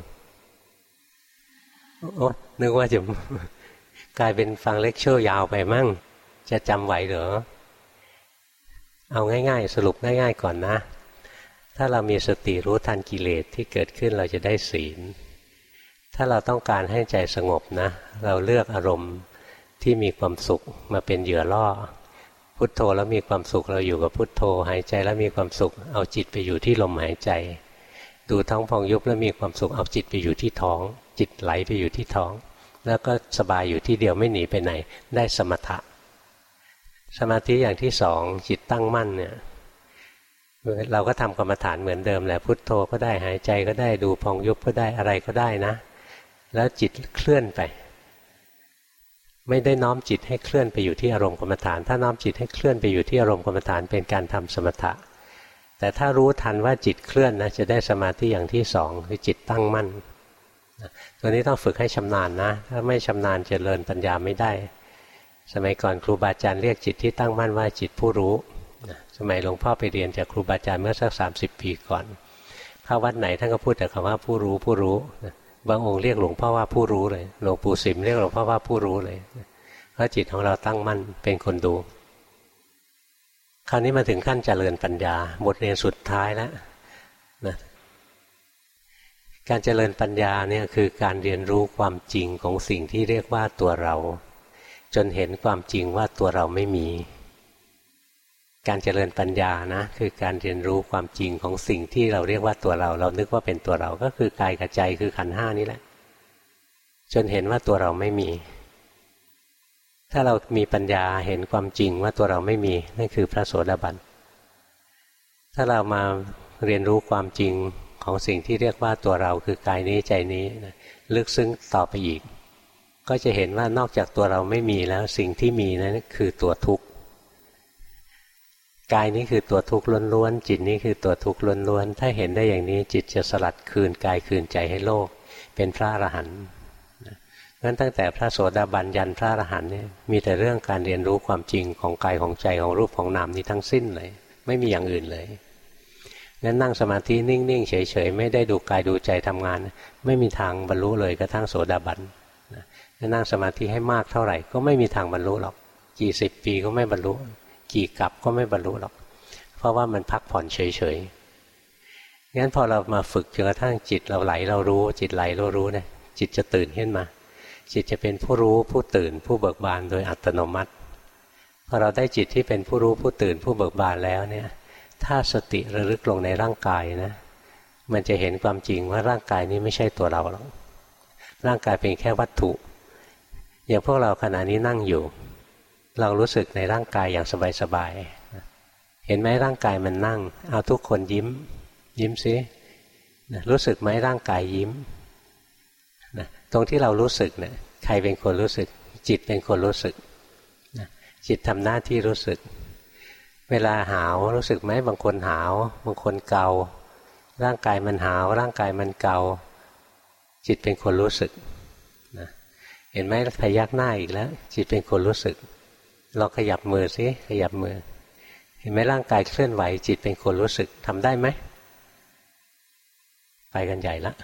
โอ้นึกว่าจะกลายเป็นฟังเลคเชอร์ยาวไปมั่งจะจำไหวเหรอเอาง่ายๆสรุปง่ายๆก่อนนะถ้าเรามีสติรู้ทันกิเลสที่เกิดขึ้นเราจะได้ศีลถ้าเราต้องการให้ใจสงบนะเราเลือกอารมณ์ที่มีความสุขมาเป็นเหยื่อล่อพุทโธแล้วมีความสุขเราอยู่กับพุทโธหายใจแล้วมีความสุขเอาจิตไปอยู่ที่ลมหายใจดูท้องพองยุบแล้วมีความสุขเอาจิตไปอยู่ที่ท้องจิตไหลไปอยู่ที่ท้องแล้วก็สบายอยู่ที่เดียวไม่หนีไปไหนได้สมถะสมาธิอย่างที่สองจิตตั้งมั่นเนี่ยเราก็ทำกรรมฐานเหมือนเดิมแหละพุทโธก็ได้หายใจก็ได้ดูพองยุบก็ได้อะไรก็ได้นะแล้วจิตเคลื่อนไปไม่ได้น้อมจิตให้เคลื่อนไปอยู่ที่อารมณ์กรรมฐานถ้าน้อมจิตให้เคลื่อนไปอยู่ที่อารมณ์กรรมฐานเป็นการทำสมถะแต่ถ้ารู้ทันว่าจิตเคลื่อนนะจะได้สมาธิอย่างที่สองคือจิตตั้งมั่นตัวนี้ต้องฝึกให้ชำนาญนะถ้าไม่ชำนาญเจริญปัญญาไม่ได้สมัยก่อนครูบาอาจารย์เรียกจิตที่ตั้งมั่นว่าจิตผู้รู้สมัยหลวงพ่อไปเรียนจากครูบาอาจารย์เมื่อสักสามสิบปีก่อนเข้าวัดไหนท่านก็พูดแต่คำว่าผู้รู้ผู้รู้บางองค์เรียกหลวงพ่อว่าผู้รู้เลยหลวงปู่สิมเรียกหลวงพ่อว่าผู้รู้เลยเพราะจิตของเราตั้งมั่นเป็นคนดูคราวนี้มาถึงขั้นเจริญปัญญาบทเรียนสุดท้ายแล้วนะการเจริญปัญญาเนี่ยคือการเรียนรู้ความจริงของสิ่งที่เรียกว่าตัวเราจนเห็นความจริงว่าตัวเราไม่มีการเจริญปัญญานะคือการเรียนรู้ความจริงของสิ่งที่เราเรียกว่าตัวเราเรานึกว่าเป็นตัวเราก็คือกายกับใจคือขันธ์ห้านี่แหละจนเห็นว่าตัวเราไม่มีถ้าเรามีปัญญาเห็นความจริงว่าตัวเราไม่มีนั่นคือพระโสดาบันถ้าเรามาเรียนรู้ความจริงของสิ่งที่เรียกว่าตัวเราคือกายนี้ใจนี้นะลึกซึ้งต่อไปอีกก็จะเห็นว่านอกจากตัวเราไม่มีแล้วสิ่งที่มีนั้นคือตัวทุกข์กายนี้คือตัวทุกข์ล้วนๆจิตนี้คือตัวทุกข์ล้วนๆถ้าเห็นได้อย่างนี้จิตจะสลัดคืนกายคืนใจให้โลกเป็นพระอรหันต์งั้นตั้งแต่พระโสดาบันยันพระอรหันต์เนี่ยมีแต่เรื่องการเรียนรู้ความจริงของกายของใจของรูปของนามนี้ทั้งสิ้นเลยไม่มีอย่างอื่นเลยงั้นนั่งสมาธินิ่งๆเฉยๆไม่ได้ดูกายดูใจทำงานไม่มีทางบรรลุเลยกระทั่งโสดาบันนั่งสมาธิให้มากเท่าไหร่ก็ไม่มีทางบรรลุหรอกกี่สิบปีก็ไม่บรรลุกี่กลับก็ไม่บรรลุหรอกเพราะว่ามันพักผ่อนเฉยๆงั้นพอเรามาฝึกจนกระทั่งจิตเราไหลเรารู้จิตไหลเรารู้เนี่ยจิตจะตื่นขึ้นมาจิตจะเป็นผู้รู้ผู้ตื่นผู้เบิกบานโดยอัตโนมัติพอเราได้จิตที่เป็นผู้รู้ผู้ตื่นผู้เบิกบานแล้วเนี่ยถ้าสติระลึกลงในร่างกายนะมันจะเห็นความจริงว่าร่างกายนี้ไม่ใช่ตัวเราหรอกร่างกายเป็นแค่วัตถุอย่างพวกเราขณะนี้นั่งอยู่เรารู้สึกในร่างกายอย่างสบายๆเห็นไหมร่างกายมันนั่งเอาทุกคนยิ้มยิ้มซิรู้สึกไหมร่างกายยิ้มนะตรงที่เรารู้สึกเนี่ยใครเป็นคนรู้สึกจิตเป็นคนรู้สึกนะจิตทำหน้าที่รู้สึกเวลาหาวรู้สึกไหมบางคนหาวบางคนเการ่างกายมันหาวร่างกายมันเกาจิตเป็นคนรู้สึกนะเห็นไหมพยักหน้าอีกแล้วจิตเป็นคนรู้สึกลองขยับมือสิขยับมือเห็นไหมร่างกายเคลื่อนไหวจิตเป็นคนรู้สึกทำได้ไหมไปกันใหญ่ละ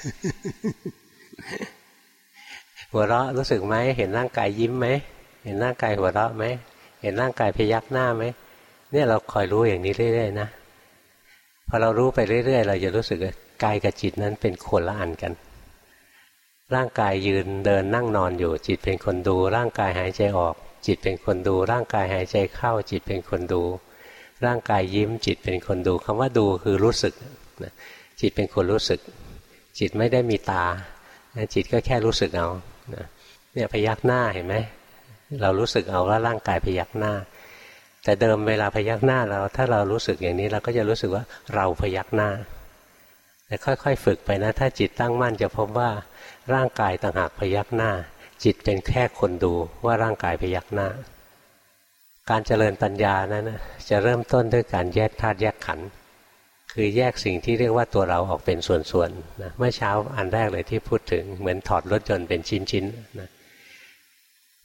หัวเราะรู้สึกไหมเห็นร่างกายยิ้มไหมเห็นร่างกายหัวเราะไหมเห็นร่างกายพยักหน้าไหมเนี่ยเราคอยรู้อย่างนี้เรื่อยๆนะพอเรารู้ไปเรื่อยๆเราจะรู้สึกว่ากายกับจิตนั้นเป็นคนละอันกันร่างกายยืนเดินนั่งนอนอยู่จิตเป็นคนดูร่างกายหายใจออกจิตเป็นคนดูร่างกายหายใจเข้าจิตเป็นคนดูร่างกายยิ้มจิตเป็นคนดูคำว่าดูคือรู้สึกจิตเป็นคนรู้สึกจิตไม่ได้มีตาจิตก็แค่รู้สึกเอาเนี่ยพยักหน้าเห็นไหมเรารู้สึกเอาว่าร่างกายพยักหน้าแต่เดิมเวลาพยักหน้าเราถ้าเรารู้สึกอย่างนี้เราก็จะรู้สึกว่าเราพยักหน้าแต่ค่อยๆฝึกไปนะถ้าจิตตั้งมั่นจะพบว่าร่างกายต่างหากพยักหน้าจิตเป็นแค่คนดูว่าร่างกายพยักหน้าการเจริญปัญญานั้นนะจะเริ่มต้นด้วยการแยกธาตุแยกขันธ์คือแยกสิ่งที่เรียกว่าตัวเราออกเป็นส่วนๆนะเมื่อเช้าอันแรกเลยที่พูดถึงเหมือนถอดรถยนต์เป็นชิ้นๆนะ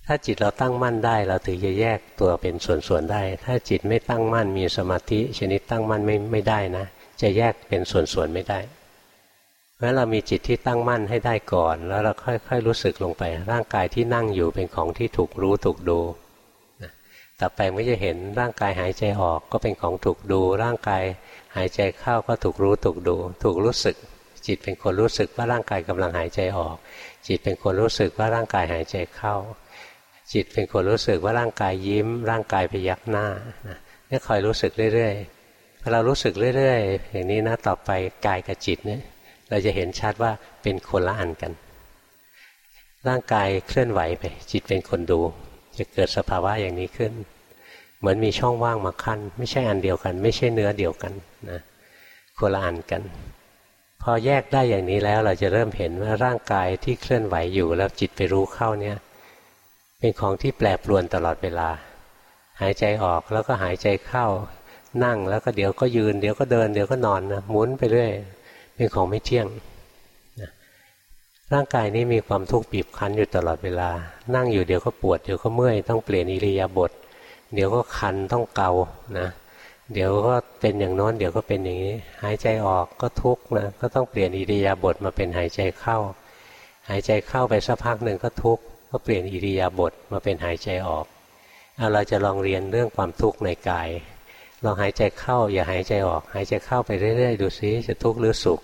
ถ้าจิตเราตั้งมั่นได้เราถึงจะแยกตัวเป็นส่วนๆได้ถ้าจิตไม่ตั้งมั่นมีสมาธิชนิดตั้งมั่นไม่ไม่ได้นะจะแยกเป็นส่วนๆไม่ได้เพราะฉะนั้นเรามีจิตที่ตั้งมั่นให้ได้ก่อนแล้วเราค่อยๆรู้สึกลงไปร่างกายที่นั่งอยู่เป็นของที่ถูกรู้ถูกดูต่อไปมันจะเห็นร่างกายหายใจออกก็เป็นของถูกดูร่างกายหายใจเข้าก็ถูกรู้ถูกดูถูกรู้สึกจิตเป็นคนรู้สึกว่าร่างกายกำลังหายใจออกจิตเป็นคนรู้สึกว่าร่างกายหายใจเข้าจิตเป็นคนรู้สึกว่าร่างกายยิ้มร่างกายพยักหน้าเนี่ยคอยรู้สึกเรื่อยๆพอเรารู้สึกเรื่อยๆอย่างนี้นะต่อไปกายกับจิตเนี่ยเราจะเห็นชัดว่าเป็นคนละอันกันร่างกายเคลื่อนไหวไปจิตเป็นคนดูจะเกิดสภาวะอย่างนี้ขึ้นเหมือนมีช่องว่างมาขั้นไม่ใช่อันเดียวกันไม่ใช่เนื้อเดียวกันนะคนละอันกันพอแยกได้อย่างนี้แล้วเราจะเริ่มเห็นว่าร่างกายที่เคลื่อนไหวอยู่แล้วจิตไปรู้เข้าเนี่ยเป็นของที่แปรปรวนตลอดเวลาหายใจออกแล้วก็หายใจเข้านั่งแล้วก็เดี๋ยวก็ยืนเดี๋ยวก็เดินเดี๋ยวก็นอนนะหมุนไปเรื่อยเป็นของไม่เที่ยงนะร่างกายนี้มีความทุกข์บีบคั้นอยู่ตลอดเวลานั่งอยู่เดี๋ยวก็ปวดเดี๋ยวก็เมื่อยต้องเปลี่ยนอิริยาบถเดี๋ยวก็คันต้องเกานะเดี๋ยวก็เป็นอย่างโน้นเดี๋ยวก็เป็นอย่างนี้หายใจออกก็ทุกข์นะก็ต้องเปลี่ยนอิริยาบถมาเป็นหายใจเข้าหายใจเข้าไปสักพักหนึ่งก็ทุกข์ก็เปลี่ยนอิริยาบถมาเป็นหายใจออกเอาเราจะลองเรียนเรื่องความทุกข์ในกายลองหายใจเข้าอย่าหายใจออกหายใจเข้าไปเรื่อยๆดูซิจะทุกข์หรือสุข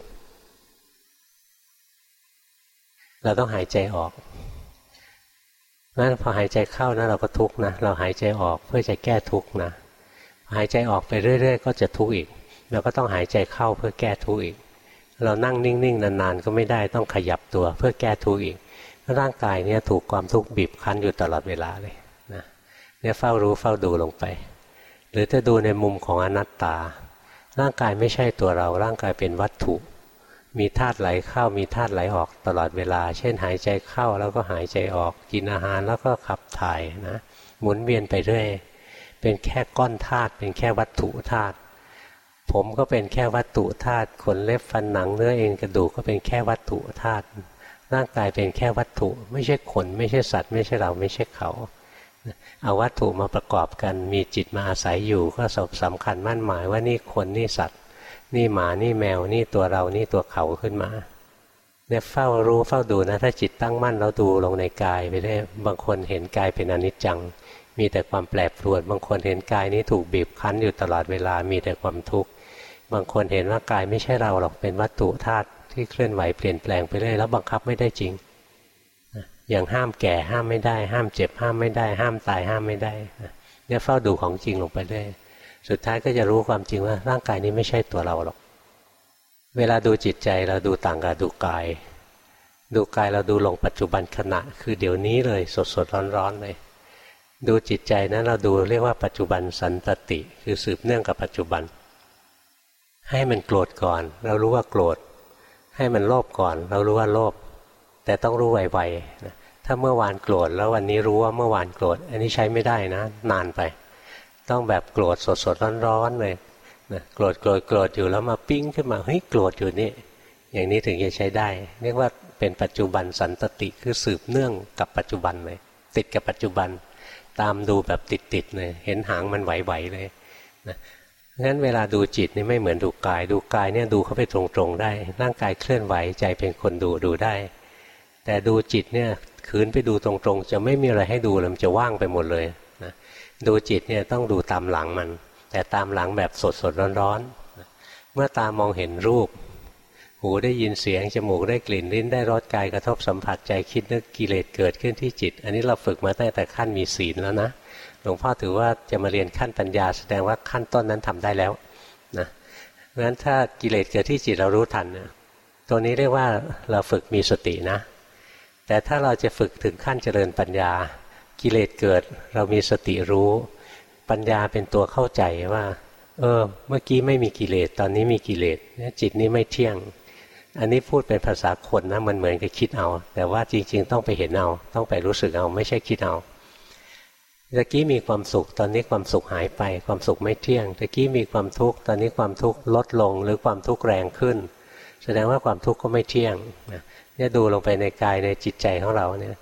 เราต้องหายใจออกงั้นพอหายใจเข้านะเราก็ทุกข์นะเราหายใจออกเพื่อจะแก้ทุกข์นะหายใจออกไปเรื่อยๆก็จะทุกข์อีกเราก็ต้องหายใจเข้าเพื่อแก้ทุกข์อีกเรานั่งนิ่งๆนานๆก็ไม่ได้ต้องขยับตัวเพื่อแก้ทุกข์อีกร่างกายเนี่ยถูกความทุกข์บีบคั้นอยู่ตลอดเวลาเลยนะเนี่ยเฝ้ารู้เฝ้าดูลงไปหรือถ้าดูในมุมของอนัตตาร่างกายไม่ใช่ตัวเราร่างกายเป็นวัตถุมีธาตุไหลเข้ามีธาตุไหลออกตลอดเวลาเช่นหายใจเข้าแล้วก็หายใจออกกินอาหารแล้วก็ขับถ่ายนะหมุนเวียนไปเรื่อยเป็นแค่ก้อนธาตุเป็นแค่วัตถุธาตุผมก็เป็นแค่วัตถุธาตุขนเล็บฟันหนังเนื้อเอ็นกระดูกก็เป็นแค่วัตถุธาตุร่างกายเป็นแค่วัตถุไม่ใช่ขนไม่ใช่สัตว์ไม่ใช่เราไม่ใช่เขาเอาวัตถุมาประกอบกันมีจิตมาอาศัยอยู่ก็สำคัญมั่นหมายว่านี่คนนี่สัตว์นี่หมานี่แมวนี่ตัวเรานี่ตัวเขาขึ้นมาเนี่ยเฝ้ารู้เฝ้าดูนะถ้าจิตตั้งมั่นแล้วดูลงในกายไปได้บางคนเห็นกายเป็นอนิจจังมีแต่ความแปรปรวนบางคนเห็นกายนี้ถูกบีบคั้นอยู่ตลอดเวลามีแต่ความทุกข์บางคนเห็นว่ากายไม่ใช่เราหรอกเป็นวัตถุธาตุที่เคลื่อนไหวเปลี่ยนแปลงไปเรื่อยแล้วบังคับไม่ได้จริงอย่างห้ามแก่ห้ามไม่ได้ห้ามเจ็บห้ามไม่ได้ห้ามตายห้ามไม่ได้เนี่ยเฝ้าดูของจริงลงไปเรื่อยสุดท้ายก็จะรู้ความจริงว่าร่างกายนี้ไม่ใช่ตัวเราหรอกเวลาดูจิตใจเราดูต่างกับดูกายดูกายเราดูลงปัจจุบันขณะคือเดี๋ยวนี้เลยสดสดร้อนร้อนเลยดูจิตใจนั้นเราดูเรียกว่าปัจจุบันสันตติคือสืบเนื่องกับปัจจุบันให้มันโกรธก่อนเรารู้ว่าโกรธให้มันโลภก่อนเรารู้ว่าโลภแต่ต้องรู้ไวๆนะถ้าเมื่อวานโกรธแล้ววันนี้รู้ว่าเมื่อวานโกรธอันนี้ใช้ไม่ได้นะนานไปต้องแบบโกรธสดๆร้อนๆเลยนะโกรธโกรธโกรธอยู่แล้วมาปิ้งขึ้นมาเฮ้ยโกรธอยู่นี่อย่างนี้ถึงจะใช้ได้เรียกว่าเป็นปัจจุบันสันตติคือสืบเนื่องกับปัจจุบันเลยติดกับปัจจุบันตามดูแบบติดๆเลยเห็นหางมันไหวๆเลยนะงั้นเวลาดูจิตนี่ไม่เหมือนดูกายดูกายเนี่ยดูเข้าไปตรงๆได้ร่างกายเคลื่อนไหวใจเป็นคนดูดูได้แต่ดูจิตเนี่ยขืนไปดูตรงๆจะไม่มีอะไรให้ดูเลยมันจะว่างไปหมดเลยนะดูจิตเนี่ยต้องดูตามหลังมันแต่ตามหลังแบบสดๆร้อนๆเมื่อตามองเห็นรูปหูได้ยินเสียงจมูกได้กลิ่นลิ้นได้รสกายกระทบสัมผัสใจคิดนึกกิเลสเกิดขึ้นที่จิตอันนี้เราฝึกมาตั้งแต่ขั้นมีศีลแล้วนะหลวงพ่อถือว่าจะมาเรียนขั้นปัญญาแสดงว่าขั้นต้นนั้นทำได้แล้วนะเพราะฉะนั้นถ้ากิเลสเกิดที่จิตเรารู้ทันนะตัวนี้เรียกว่าเราฝึกมีสตินะแต่ถ้าเราจะฝึกถึงขั้นเจริญปัญญากิเลสเกิดเรามีสติรู้ปัญญาเป็นตัวเข้าใจว่าเออเมื่อกี้ไม่มีกิเลสตอนนี้มีกิเลสจิตนี้ไม่เที่ยงอันนี้พูดเป็นภาษาคนนะมันเหมือนกับคิดเอาแต่ว่าจริงๆต้องไปเห็นเอาต้องไปรู้สึกเอาไม่ใช่คิดเอาตะกี้มีความสุขตอนนี้ความสุขหายไปความสุขไม่เที่ยงตะกี้มีความทุกข์ตอนนี้ความทุกข์ลดลงหรือความทุกข์แรงขึ้นแสดงว่าความทุกข์ก็ไม่เที่ยงเนี่ยดูลงไปในกายในจิตใจของเราเนี่ย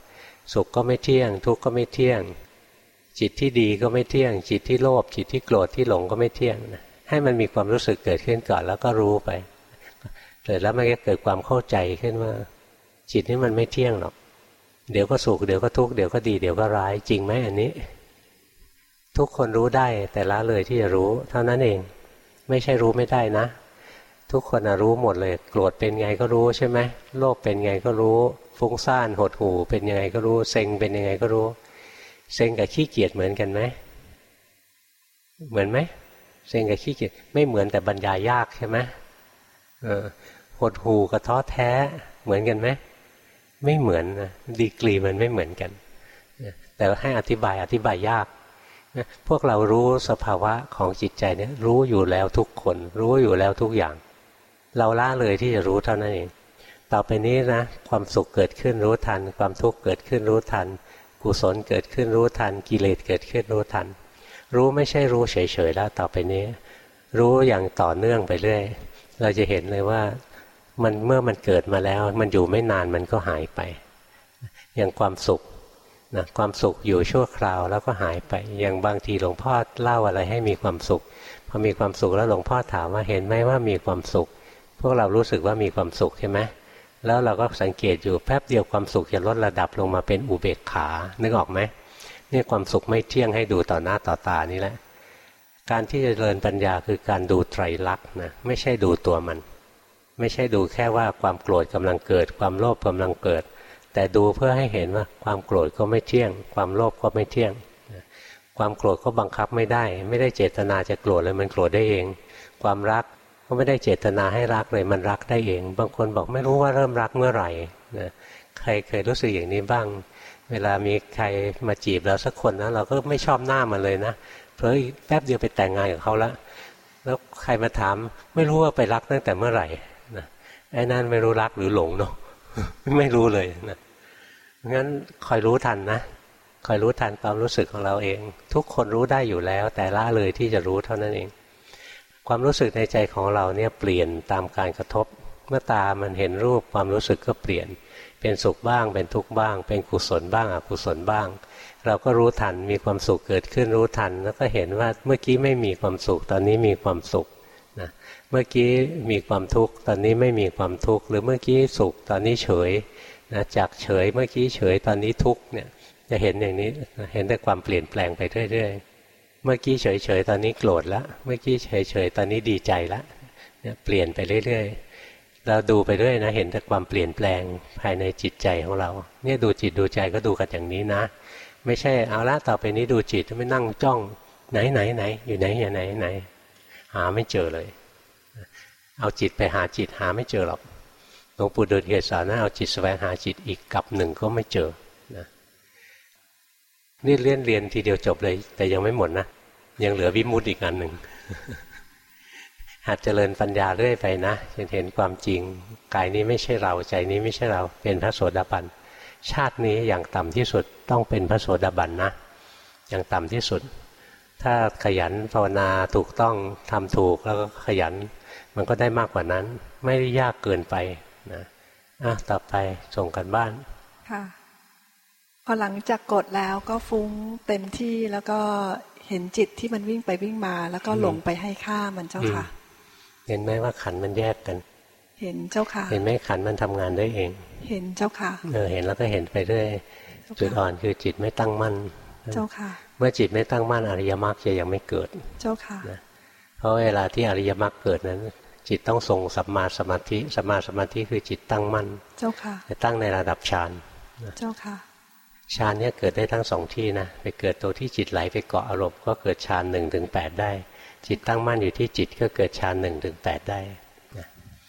สุขก็ไม่เที่ยงทุกข์ก็ไม่เที่ยงจิตที่ดีก็ไม่เที่ยงจิตที่โลภจิตที่โกรธที่หลงก็ไม่เที่ยงนะให้มันมีความรู้สึกเกิดขึ้นก่อนแล้วก็รู้ไปเกิดแล้วมันก็เกิดความเข้าใจขึ้นว่าจิตนี้มันไม่เที่ยงหรอกเดี๋ยวก็สุขเดี๋ยวก็ทุกข์เดี๋ยวก็ดีเดี๋ยวก็ร้ายจริงไหมอันนี้ทุกคนรู้ได้แต่ละเลยที่จะรู้เท่านั้นเองไม่ใช่รู้ไม่ได้นะทุกคนรู้หมดเลยโกรธเป็นไงก็รู้ใช่ไหมโลภเป็นไงก็รู้ฟุ้งซ่านหดหู่เป็นยังไงก็รู้เซ็งเป็นยังไงก็รู้เซ็งกับขี้เกียจเหมือนกันไหมเหมือนไหมเซ็งกับขี้เกียจไม่เหมือนแต่บรรยายยากใช่ไหมเออหดหู่กับท้อแท้เหมือนกันไหมไม่เหมือนนะดีกรีมันไม่เหมือนกันแต่ให้อธิบายอธิบายยากพวกเรารู้สภาวะของจิตใจเนี่ยรู้อยู่แล้วทุกคนรู้อยู่แล้วทุกอย่างเราละเลยที่จะรู้เท่านั้นเองต่อไปนี้นะความสุขเกิดขึ้นรู้ทันความทุกข์เกิดขึ้นรู้ทันกุศลเกิดขึ้นรู้ทันกิเลสเกิดขึ้นรู้ทันรู้ไม่ใช่รู้เฉยๆแล้วต่อไปนี้รู้อย่างต่อเนื่องไปเรื่อยเราจะเห็นเลยว่ามันเมื่อมันเกิดมาแล้วมันอยู่ไม่นานมันก็หายไปอย่างความสุขนะความสุขอยู่ชั่วคราวแล้วก็หายไปอย่างบางทีหลวงพ่อเล่าอะไรให้มีความสุขพอมีความสุขแล้วหลวงพ่อถามว่าเห็นไหมว่ามีความสุขพวกเรารู้สึกว่ามีความสุขใช่ไหมแล้วเราก็สังเกตอยู่แป๊บเดียวความสุขจะลดระดับลงมาเป็นอุเบกขานึกออกไหมนี่ความสุขไม่เที่ยงให้ดูต่อหน้าต่อตานี่แหละการที่จะเจริญปัญญาคือการดูไตรลักษณ์นะไม่ใช่ดูตัวมันไม่ใช่ดูแค่ว่าความโกรธกำลังเกิดความโลภกำลังเกิดแต่ดูเพื่อให้เห็นว่าความโกรธก็ไม่เที่ยงความโลภก็ไม่เที่ยงความโกรธก็บังคับไม่ได้ไม่ได้เจตนาจะโกรธเลยมันโกรธได้เองความรักก็ไม่ได้เจตนาให้รักเลยมันรักได้เองบางคนบอกไม่รู้ว่าเริ่มรักเมื่อไหร่นะใครเคยรู้สึกอย่างนี้บ้างเวลามีใครมาจีบเราสักคนนะเราก็ไม่ชอบหน้ามันเลยนะเพราะแป๊บเดียวไปแต่งงานกับเขาแล้วแล้วใครมาถามไม่รู้ว่าไปรักตั้งแต่เมื่อไหร่นะไอ้นั่นไม่รู้รักหรือหลงเนาะ ไม่รู้เลยนะงั้นคอยรู้ทันนะคอยรู้ทันความรู้สึกของเราเองทุกคนรู้ได้อยู่แล้วแต่ละเลยที่จะรู้เท่านั้นเองความรู้สึกในใจของเราเนี่ยเปลี่ยนตามการกระทบเมื่อตามันเห็นรูปความรู้สึกก็เปลี่ยนเป็นสุขบ้างเป็นทุกข์บ้างเป็นกุศลบ้างอกุศลบ้างเราก็รู้ทันมีความสุขเกิดขึ้นรู้ทันแล้วก็เห็นว่าเมื่อกี้ไม่มีความสุขตอนนี้มีความสุขนะเมื่อกี้มีความทุกข์ตอนนี้ไม่มีความทุกข์หรือเมื่อกี้สุขตอนนี้เฉยนะจากเฉยเมื่อกี้เฉยตอนนี้ทุกข์เนี่ยจะเห็นอย่างนี้เห็นแต่ความเปลี่ยนแปลงไปเรื่อยๆเมื่อกี้เฉยๆตอนนี้โกรธแล้วเมื่อกี้เฉยๆตอนนี้ดีใจแล้วเนี่ยเปลี่ยนไปเรื่อยๆเราดูไปเรื่อยนะเห็นแต่ความเปลี่ยนแปลงภายในจิตใจของเราเนี่ยดูจิตดูใจก็ดูกันอย่างนี้นะไม่ใช่เอาละต่อไปนี้ดูจิตไม่นั่งจ้องไหนไหนไหนอยู่ไหนอยู่ไหนไหนหาไม่เจอเลยเอาจิตไปหาจิตหาไม่เจอหรอกหลวงปู่ดูลย์เคยสอนนะเอาจิตแสวงหาจิตอีกกับหนึ่งก็ไม่เจอนะนี่เรียนเรียนทีเดียวจบเลยแต่ยังไม่หมดนะยังเหลือวิมุตติอีกอันหนึ่ง หัดเจริญปัญญาเรื่อยไปนะจนเห็นความจริงกายนี้ไม่ใช่เราใจนี้ไม่ใช่เราเป็นพระโสดาบันชาตินี้อย่างต่ำที่สุดต้องเป็นพระโสดาบันนะอย่างต่ำที่สุดถ้าขยันภาวนาถูกต้องทำถูกแล้วก็ขยันมันก็ได้มากกว่านั้นไม่ได้ยากเกินไปนะอ่ะต่อไปส่งกันบ้านค่ะพอหลังจากกดแล้วก็ฟุ้งเต็มที่แล้วก็เห็นจิตที่มันวิ่งไปวิ่งมาแล้วก็หลงไปให้ค่ามันเจ้าค่ะเห็นไหมว่าขันมันแยกกันเห็นเจ้าค่ะเห็นไหมขันมันทำงานได้เองเห็นเจ้าค่ะเออเห็นแล้วก็เห็นไปเรื่อยจุดอ่อนคือจิตไม่ตั้งมั่นเจ้าค่ะเมื่อจิตไม่ตั้งมั่นอริยมรรคจะยังไม่เกิดเจ้าค่ะนะเพราะเวลาที่อริยมรรคเกิดนั้นจิตต้องทรงสัมมาสมาธิสัมมาสมาธิคือจิตตั้งมั่นเจ้าค่ะจะตั้งในระดับฌานเจ้าค่ะฌานเนี่ยเกิดได้ทั้งสองที่นะไปเกิดตัวที่จิตไหลไปเกาะอารมณ์ก็เกิดฌานหนึ่งถึงแปดได้จิตตั้งมั่นอยู่ที่จิตก็เกิดฌานหนึ่งถึงแปดได้นะ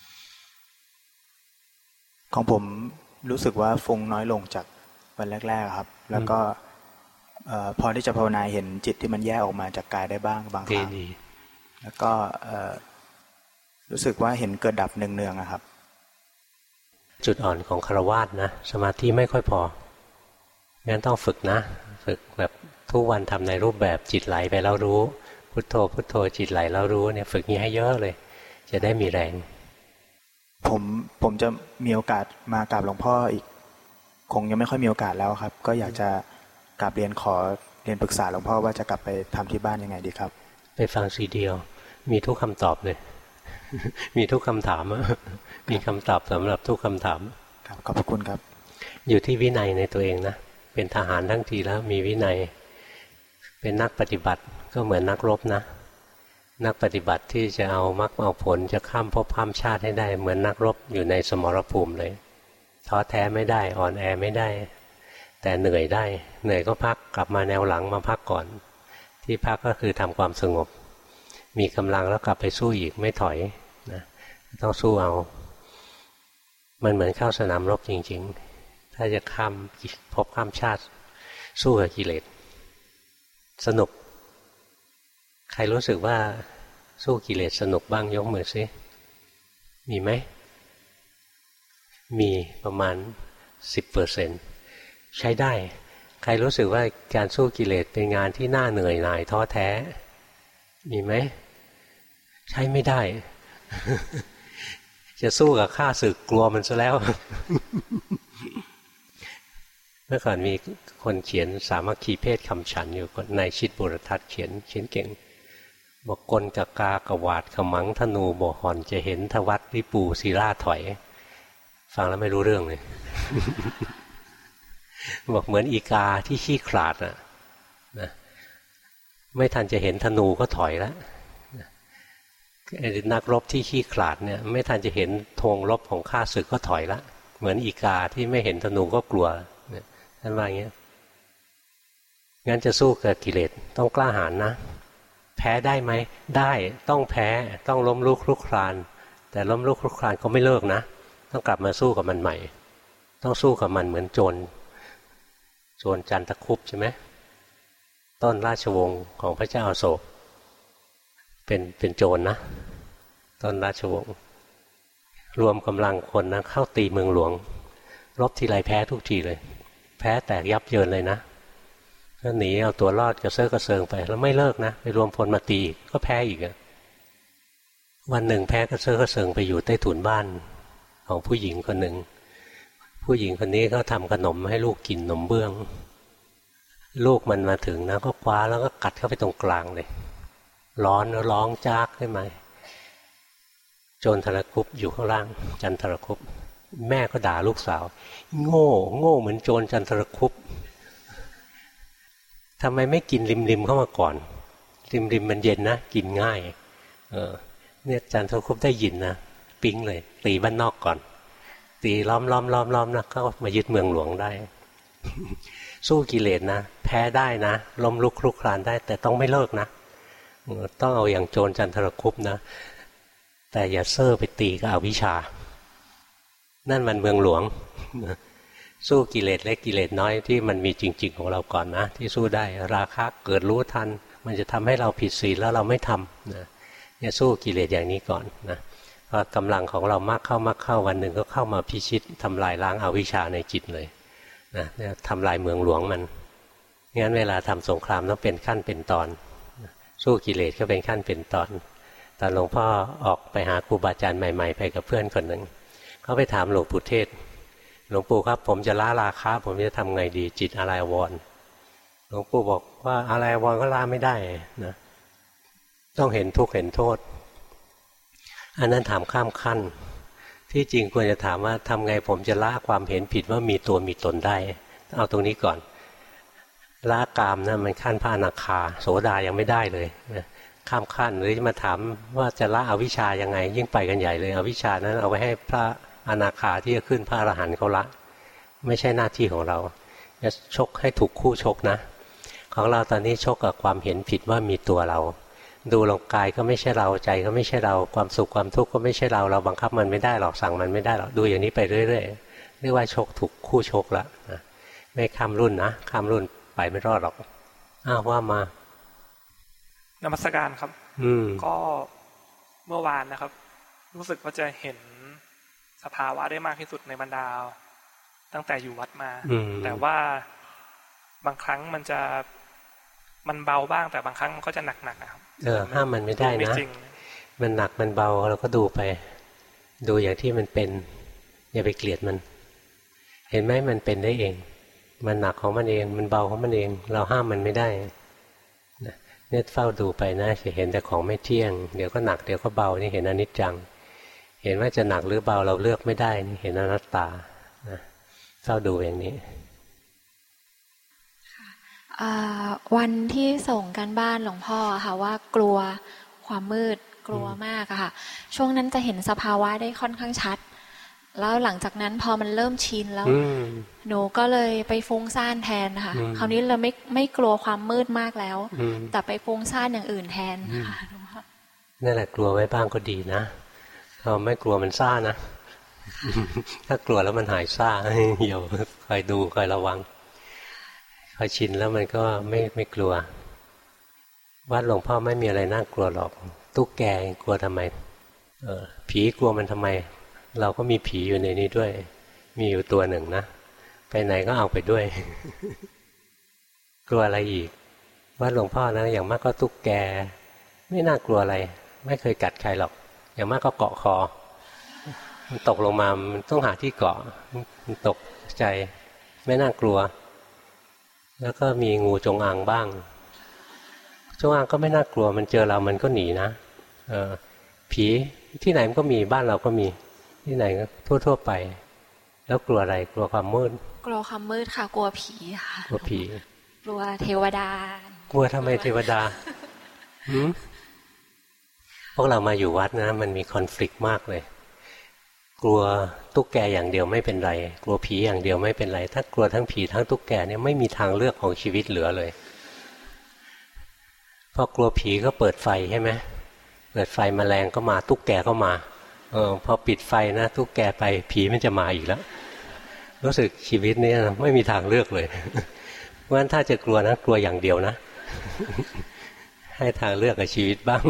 ของผมรู้สึกว่าฟุ้งน้อยลงจากวันแรกๆครับแล้วก็พอที่จะภาวนาเห็นจิตที่มันแยกออกมาจากกายได้บ้างบางครั้งแล้วก็รู้สึกว่าเห็นเกิดดับเนืองๆครับจุดอ่อนของฆราวาสนะสมาธิไม่ค่อยพองั้นต้องฝึกนะฝึกแบบทุกวันทำในรูปแบบจิตไหลไปแล้วรู้พุทโธพุทโธจิตไหลแล้วรู้เนี่ยฝึกนี้ให้เยอะเลยจะได้มีแรงผมผมจะมีโอกาสมากราบหลวงพ่ออีกคงยังไม่ค่อยมีโอกาสแล้วครับก็อยากจะกลับเรียนขอเรียนปรึกษาหลวงพ่อว่าจะกลับไปทำที่บ้านยังไงดีครับไปฟังซีเดียวมีทุกคำตอบเลย มีทุกคำถามมีคำตอบสำหรับทุกคำถามครับขอบพระคุณครับอยู่ที่วินัยในตัวเองนะเป็นทหารทั้งทีแล้วมีวินัยเป็นนักปฏิบัติก็เหมือนนักรบนะนักปฏิบัติที่จะเอามรรคเอาผลจะข้ามภพข้ามชาติให้ได้เหมือนนักรบอยู่ในสมรภูมิเลยท้อแท้ไม่ได้อ่อนแอไม่ได้แต่เหนื่อยได้เหนื่อยก็พักกลับมาแนวหลังมาพักก่อนที่พักก็คือทำความสงบมีกำลังแล้วกลับไปสู้อีกไม่ถอยนะต้องสู้เอามันเหมือนเข้าสนามรบจริงๆถ้าจะข้ามภพข้ามชาติสู้กับกิเลสสนุกใครรู้สึกว่าสู้กิเลสสนุกบ้างยกมือซิมีไหมมีประมาณ สิบเปอร์เซ็นต์ ใช้ได้ใครรู้สึกว่าการสู้กิเลสเป็นงานที่น่าเหนื่อยหน่ายท้อแท้มีไหมใช้ไม่ได้ จะสู้กับข้าศึกกลัวมันซะแล้ว เมื่อก่อนมีคนเขียนสามัคคีเพศคำฉันอยู่ในชิดบุรทัศน์เขียนเขียนเก่งบอกกลกกากวาดขมังธนูโบหอนจะเห็นทวัตริปูศิลาถอยฟังแล้วไม่รู้เรื่องเลย บอกเหมือนอีกาที่ขี้ขลาดนะนะไม่ทันจะเห็นธนูก็ถอยแล้วนักรบที่ขี้ขลาดเนี่ยไม่ทันจะเห็นธงรบของข้าศึกก็ถอยแล้วเหมือนอีกาที่ไม่เห็นธนูก็กลัวท่านว่าอย่างนี้งั้นจะสู้กับกิเลสต้องกล้าหาญนะแพ้ได้ไหมได้ต้องแพ้ต้องล้มลุกคลุกคลานแต่ล้มลุกคลุกคลานก็ไม่เลิกนะต้องกลับมาสู้กับมันใหม่ต้องสู้กับมันเหมือนโจรโจรจันทคุปใช่ไหมต้นราชวงศ์ของพระเจ้าอโศกเป็นเป็นโจรนะต้นราชวงศ์รวมกำลังคนนะเข้าตีเมืองหลวงรบทีไรแพ้ทุกทีเลยแพ้แตกยับเยินเลยนะก็หนีเอาตัวรอดกระเซาะกระเซิงไปแล้วไม่เลิกนะไปรวมพลมาตีก็แพ้อีกอะวันหนึ่งแพ้กระเซาะกระเซิงไปอยู่ใต้ถุนบ้านของผู้หญิงคนหนึ่งผู้หญิงคนนี้เขาทำขนมให้ลูกกินขนมเบื้องลูกมันมาถึงนะก็คว้าแล้วก็กัดเข้าไปตรงกลางเลยร้อนแล้วร้องจากขึ้นมาโจรธนคุปอยู่ข้างล่างจันทรคุปแม่ก็ด่าลูกสาวโง่โง่เหมือนโจรจันทรคุปทำไมไม่กินริมริมเข้ามาก่อนริมริมมันเย็นนะกินง่ายเออเนี่ยจันทรคุปได้ยินนะปิ๊งเลยตีบ้านนอกก่อนตีล้อมล้อมล้อมล้อมนะก็มายึดเมืองหลวงได้ สู้กิเลสนะแพ้ได้นะล้มลุกคลุกคลานได้แต่ต้องไม่เลิกนะต้องเอาอย่างโจรจันทรคุปนะแต่อย่าเซ่อไปตีกับอวิชชานั่นมันเมืองหลวงสู้กิเลสเล็กกิเลสน้อยที่มันมีจริงๆของเราก่อนนะที่สู้ได้ราคะเกิดรู้ทันมันจะทำให้เราผิดศีลแล้วเราไม่ทำนะเนี่ยสู้กิเลสอย่างนี้ก่อนนะพอกำลังของเรามากเข้ามากเข้าวันหนึ่งก็เข้ามาพิชิตทำลายล้างอวิชชาในจิตเลยนะเนี่ยทำลายเมืองหลวงมันงั้นเวลาทำสงครามต้องเป็นขั้นเป็นตอนสู้กิเลสก็เป็นขั้นเป็นตอนตอนหลวงพ่อออกไปหาครูบาอาจารย์ใหม่ๆไปกับเพื่อนคนหนึ่งเขาไปถามหลวงปู่เทศหลวงปู่ครับผมจะละราคะผมจะทำไงดีจิตอะไรวรหลวงปู่บอกว่าอะไรวรก็ละไม่ได้นะต้องเห็นทุกข์เห็นโทษอันนั้นถามข้ามขั้นที่จริงควรจะถามว่าทำไงผมจะละความเห็นผิดว่ามีตัวมีตนได้เอาตรงนี้ก่อนละกามนะมันขั้นพระอนาคาโสดายังไม่ได้เลยนะข้ามขั้นหรือจะมาถามว่าจะละอวิชชายังไงยิ่งไปกันใหญ่เลยอวิชชานั้นเอาไว้ให้พระอนาคาที่จะขึ้นพระอรหันต์เขาละไม่ใช่หน้าที่ของเราจะชกให้ถูกคู่ชกนะของเราตอนนี้ชกกับความเห็นผิดว่ามีตัวเราดูลงกายก็ไม่ใช่เราใจก็ไม่ใช่เราความสุขความทุกข์ก็ไม่ใช่เราเราบังคับมันไม่ได้หรอกสั่งมันไม่ได้หรอกดูอย่างนี้ไปเรื่อยๆเรียกว่าชกถูกคู่ชกละนะไม่ข้ามรุ่นนะข้ามรุ่นไปไม่รอดหรอกอ้าวว่ามานมัสการครับอืมก็เมื่อวานนะครับรู้สึกว่าจะเห็นสภาวะได้มากที่สุดในบรรดาตั้งแต่อยู่วัดมาแต่ว่าบางครั้งมันจะมันเบาบ้างแต่บางครั้งมันก็จะหนักหนักครับเออห้ามมันไม่ได้นะมันหนักมันเบาเราก็ดูไปดูอย่างที่มันเป็นอย่าไปเกลียดมันเห็นไหมมันเป็นได้เองมันหนักของมันเองมันเบาของมันเองเราห้ามมันไม่ได้เนี่ยเฝ้าดูไปนะจะเห็นแต่ของไม่เที่ยงเดี๋ยวก็หนักเดี๋ยวก็เบานี่เห็นอนิจจังเห็นว่าจะหนักหรือเบาเราเลือกไม่ได้นี่เห็นอนัตตานะเฝ้าดูอย่างนี้วันที่ส่งกันบ้านหลวงพ่อค่ะว่ากลัวความมืดกลัวมากอะค่ะช่วงนั้นจะเห็นสภาวะได้ค่อนข้างชัดแล้วหลังจากนั้นพอมันเริ่มชินแล้วหนูก็เลยไปฟุ้งซ่านแทนค่ะคราวนี้เราไม่ไม่กลัวความมืดมากแล้วแต่ไปฟุ้งซ่านอย่างอื่นแทนค่ะนั่นแหละกลัวไว้บ้างก็ดีนะเราไม่กลัวมันซ่านะถ้ากลัวแล้วมันหายซ่าเดี๋ยวคอยดูคอยระวังพอชินแล้วมันก็ไม่ไม่กลัววัดหลวงพ่อไม่มีอะไรน่ากลัวหรอกตุ๊กแกกลัวทำไมเออผีกลัวมันทำไมเราก็มีผีอยู่ในนี้ด้วยมีอยู่ตัวหนึ่งนะไปไหนก็เอาไปด้วย กลัวอะไรอีกวัดหลวงพ่อนะอย่างมากก็ตุ๊กแกไม่น่ากลัวอะไรไม่เคยกัดใครหรอกอย่างมากก็เกาะคอมันตกลงมามันต้องหาที่เกาะมันตกใจไม่น่ากลัวแล้วก็มีงูจงอางบ้างจงอางก็ไม่น่ากลัวมันเจอเรามันก็หนีนะเออผีที่ไหนมันก็มีบ้านเราก็มีที่ไหนก็ทั่วๆไปแล้วกลัวอะไรกลัวความมืดกลัวความมืดค่ะกลัวผีค่ะกลัวผีกลัวเทวดากลัวทำไมเทวดาหืมพวกเรามาอยู่วัดนะมันมีคอนฟลิกต์มากเลยกลัวตุ๊กแกอย่างเดียวไม่เป็นไรกลัวผีอย่างเดียวไม่เป็นไรถ้ากลัวทั้งผีทั้งตุ๊กแกเนี่ยไม่มีทางเลือกของชีวิตเหลือเลยพอกลัวผีก็เปิดไฟใช่ไหมเปิดไฟแมลงก็มาตุ๊กแกก็มาเออพอปิดไฟนะตุ๊กแกไปผีมันจะมาอีกแล้วรู้สึกชีวิตนี้ไม่มีทางเลือกเลยเพราะฉะนั้นถ้าจะกลัวนะกลัวอย่างเดียวนะให้ทางเลือกกับชีวิตบ้าง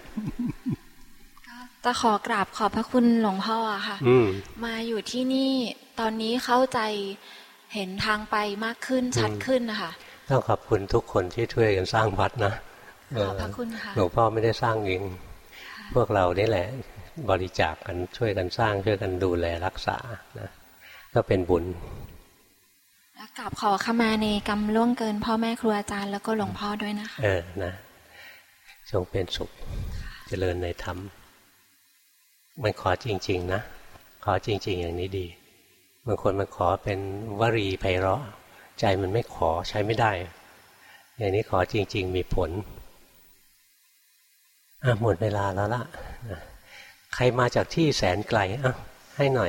จะขอกราบขอบพระคุณหลวงพ่อค่ะมาอยู่ที่นี่ตอนนี้เข้าใจเห็นทางไปมากขึ้นชัดขึ้นนะคะต้องขอบคุณทุกคนที่ช่วยกันสร้างวัดนะขอบพระคุณค่ะหลวงพ่อไม่ได้สร้างเองพวกเรานี่แหละบริจาคกันช่วยกันสร้างช่วยกันดูแลรักษานะก็เป็นบุญและกราบขอขมาในกรรมล่วงเกินพ่อแม่ครูอาจารย์แล้วก็หลวงพ่อด้วยนะคะเออนะจงเป็นสุขเจริญในธรรมมันขอจริงๆนะขอจริงๆอย่างนี้ดีบางคนมันขอเป็นวลีไพเราะใจมันไม่ขอใช้ไม่ได้อย่างนี้ขอจริงๆมีผลอ่ะหมดเวลาแล้วล่ะใครมาจากที่แสนไกลอ่ะให้หน่อย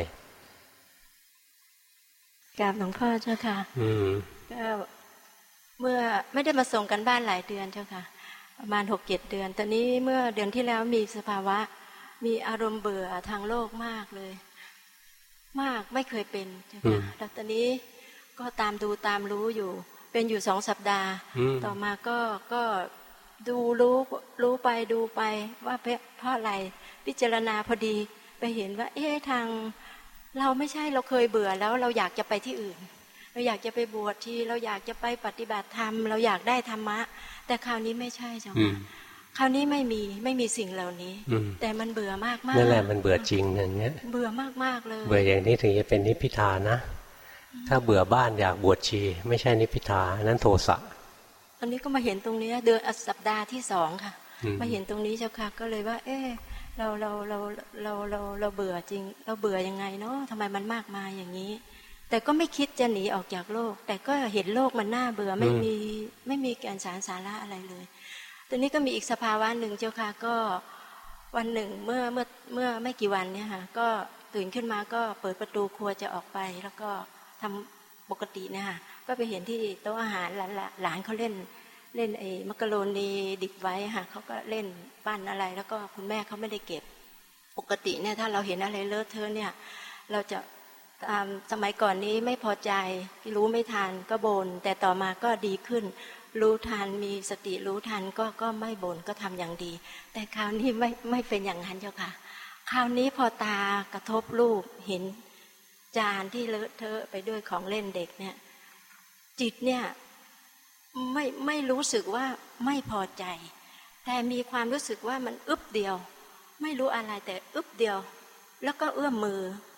กราบหลวงพ่อเจ้าค่ะอืมก็เมื่อไม่ได้มาส่งกันบ้านหลายเดือนเจ้าค่ะประมาณหกเจ็ดเดือนตอนนี้เมื่อเดือนที่แล้วมีสภาวะมีอารมณ์เบื่อทางโลกมากเลยมากไม่เคยเป็นเจ้าค่ะแล้วตอนนี้ก็ตามดูตามรู้อยู่เป็นอยู่สองสัปดาห์ต่อมาก็ก็ดูรู้รู้ไปดูไปว่าเพราะอะไรพิจารณาพอดีไปเห็นว่าเอ๊ะทางเราไม่ใช่เราเคยเบื่อแล้วเราอยากจะไปที่อื่นเราอยากจะไปบวชที่เราอยากจะไปปฏิบัติธรรมเราอยากได้ธรรมะแต่คราวนี้ไม่ใช่เจ้าค่ะคราวนี้ไม่มีไม่มีสิ่งเหล่านี้แต่มันเบื่อมากมากนั่นแหละมันเบื่อจริงอย่างเงี้ยเบื่อมากมากเลยเบื่ออย่างนี้ถึงจะเป็นนิพพิทานะถ้าเบื่อบ้านอยากบวชชีไม่ใช่นิพพิทานั้นโทสะตอนนี้ก็มาเห็นตรงนี้เดือนสัปดาห์ที่สองค่ะมาเห็นตรงนี้เจ้าค่ะก็เลยว่าเออเราเราเราเราเราเราเบื่อจริงเราเบื่อยังไงเนาะทำไมมันมากมายอย่างนี้แต่ก็ไม่คิดจะหนีออกจากโลกแต่ก็เห็นโลกมันน่าเบื่อไม่มีไม่มีแก่นสารสาระอะไรเลยตอนนี้ก็มีอีกสภาวะหนึ่งเจ้าค่ะก็วันหนึ่งเมื่อเมื่อเมื่อไม่กี่วันเนี่ยค่ะก็ตื่นขึ้นมาก็เปิดประตูครัวจะออกไปแล้วก็ทำปกติเนี่ยค่ะก็ไปเห็นที่โต๊ะอาหารหลานหลานเขาเล่นเล่นไอ้มักกะโรนีดิบไว้ค่ะเขาก็เล่นปั้นอะไรแล้วก็คุณแม่เขาไม่ได้เก็บปกติเนี่ยถ้าเราเห็นอะไรเลอะเทอะเนี่ยเราจะตามสมัยก่อนนี้ไม่พอใจรู้ไม่ทันก็บ่นแต่ต่อมาก็ดีขึ้นรู้ทันมีสติรู้ทันก็ก็ไม่บ่นก็ทำอย่างดีแต่คราวนี้ไม่ไม่เป็นอย่างนั้นเจ้าค่ะคราวนี้พอตากระทบรูปเห็นจานที่เลอะเทอะไปด้วยของเล่นเด็กเนี่ยจิตเนี่ยไม่ไม่รู้สึกว่าไม่พอใจแต่มีความรู้สึกว่ามันอึบเดียวไม่รู้อะไรแต่อึบเดียวแล้วก็เอื้อมมือ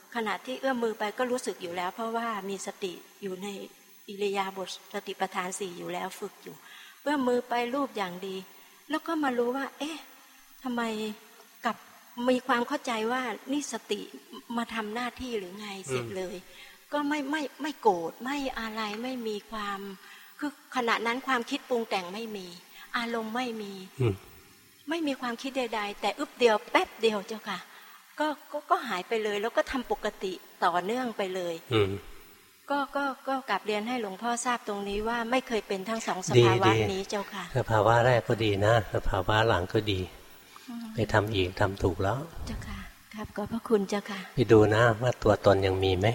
ขณะที่เอื้อมมือไปก็รู้สึกอยู่แล้วเพราะว่ามีสติอยู่ในอิริยาบถสติปัฏฐานสี่อยู่แล้วฝึกอยู่เอื้อมมือไปรูปอย่างดีแล้วก็มารู้ว่าเอ๊ะทำไมกับมีความเข้าใจว่านี่สติมาทำหน้าที่หรือไงเสร็จเลยก็ไม่ไม่ไม่โกรธไม่อะไรไม่มีความคือขณะนั้นความคิดปรุงแต่งไม่มีอารมณ์ไม่มีไม่มีความคิดใดๆแต่อึบเดียวแป๊บเดียวเจ้าค่ะก็ก็ก็หายไปเลยแล้วก็ทำปกติต่อเนื่องไปเลยก็ก็ก็กลับเรียนให้หลวงพ่อทราบตรงนี้ว่าไม่เคยเป็นทั้งสองสภาวะนี้เจ้าค่ะสภาวะแรกก็ดีนะสภาวะหลังก็ดีไปทำอีกทำถูกแล้วเจ้าค่ะครับขอบพระคุณเจ้าค่ะไปดูนะว่าตัวตนยังมีไหม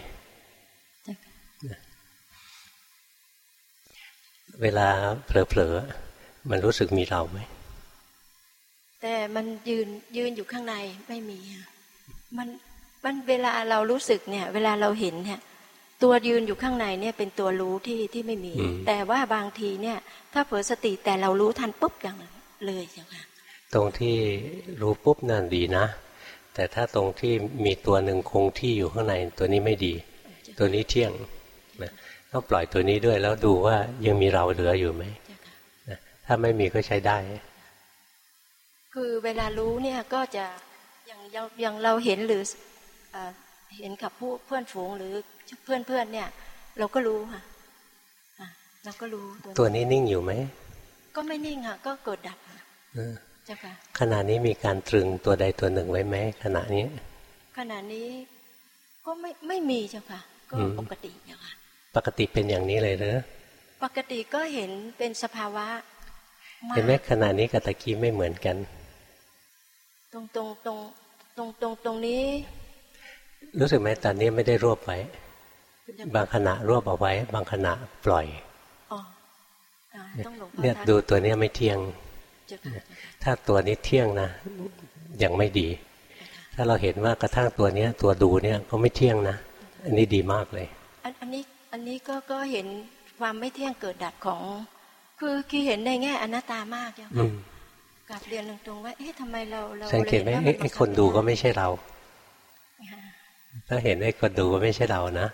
เวลาเผลอๆมันรู้สึกมีเราไหมแต่มันยืนยืนอยู่ข้างในไม่มีมันมันเวลาเรารู้สึกเนี่ยเวลาเราเห็นเนี่ยตัวยืนอยู่ข้างในเนี่ยเป็นตัวรู้ที่ที่ไม่มีแต่ว่าบางทีเนี่ยถ้าเผลอสติแต่เรารู้ทันปุ๊บอย่างเลยใช่ไหมตรงที่รู้ปุ๊บนั่นดีนะแต่ถ้าตรงที่มีตัวหนึ่งคงที่อยู่ข้างในตัวนี้ไม่ดีตัวนี้เที่ยงนะต้องปล่อยตัวนี้ด้วยแล้วดูว่ายังมีเราเหลืออยู่ไหมนะถ้าไม่มีก็ใช้ได้คือเวลารู้เนี่ยก็จะอย่างอย่างเราเห็นหรือเห็นกับผู้เพื่อนฝูงหรือเพื่อนเพื่อนเนี่ยเราก็รู้ค่ะเราก็รู้ตัวนี้นิ่งอยู่ไหมก็ไม่นิ่งค่ะก็เกิดดับเจ้าค่ะขณะนี้มีการตรึงตัวใดตัวหนึ่งไว้ไหมขณะนี้ขณะนี้ก็ไม่ไม่มีเจ้าค่ะก็ปกติเจ้าค่ะปกติเป็นอย่างนี้เลยเหรอปกติก็เห็นเป็นสภาวะเห็นไหมขณะนี้กับตะกี้ไม่เหมือนกันตรงตรงตรงตรงตรงตรงนี้รู้สึกไหมตอนนี้ไม่ได้รวบไว้บางขณะรวบเอาไว้บางขณะปล่อยอ๋อเนี่ยดูตัวนี้ไม่เที่ยงถ้าตัวนี้เที่ยงนะยังไม่ดีถ้าเราเห็นว่ากระทั่งตัวนี้ตัวดูเนี่ยก็ไม่เที่ยงนะอันนี้ดีมากเลยอันนี้อันนี้ก็ก็เห็นความไม่เที่ยงเกิดดับของคือคือเห็นในแง่อนัตตามากอย่างกับเรียนตรงๆว่าเอ๊ะทำไมเราเราสังเกตไหมไอ้คนดูก็ไม่ใช่เราถ้าเห็นไอ้คนดูก็ไม่ใช่เรานะ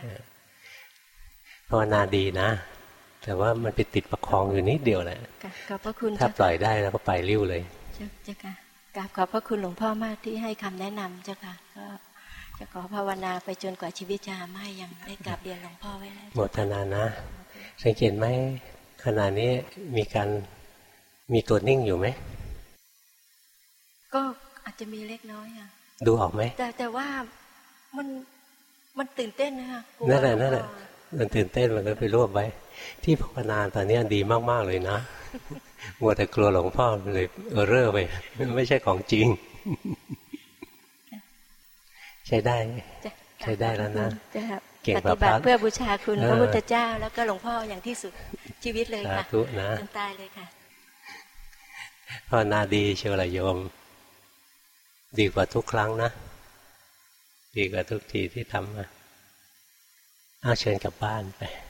ภาวนาดีนะแต่ว่ามันไปติดประคองอยู่นิดเดียวแหละขอบพระคุณถ้าปล่อยได้แล้วก็ไปริ้วเลยเจ้าค่ะกราบขอบพระคุณหลวงพ่อมากที่ให้คำแนะนำเจ้าค่ะก็จะขอภาวนาไปจนกว่าชีวิตจะไม่ยังได้กราบเรียนหลวงพ่อไว้แล้วโมทนานะสังเกตไหมขณะนี้มีการมีตัวนิ่งอยู่ไหมก็อาจจะมีเล็กน้อยค่ะดูออกไหมแต่แต่ว่ามันมันตื่นเต้นนะคะนั่นแหละนั่นแหละมันตื่นเต้นมันก็ไปรวบไว้ที่ภาวนาตอนนี้ดีมากๆเลยนะมัวแต่กลัวหลวงพ่อเลยเออเร่อไปไม่ใช่ของจริงใช้ได้ใช้ได้แล้วนะเก่งแบบเพื่อบูชาคุณพระพุทธเจ้าแล้วก็หลวงพ่ออย่างที่สุดชีวิตเลยค่ะจนตายเลยค่ะภาวนาดีเชียวละโยมดีกว่าทุกครั้งนะดีกว่าทุกทีที่ทำมาเอาเชิญกลับบ้านไป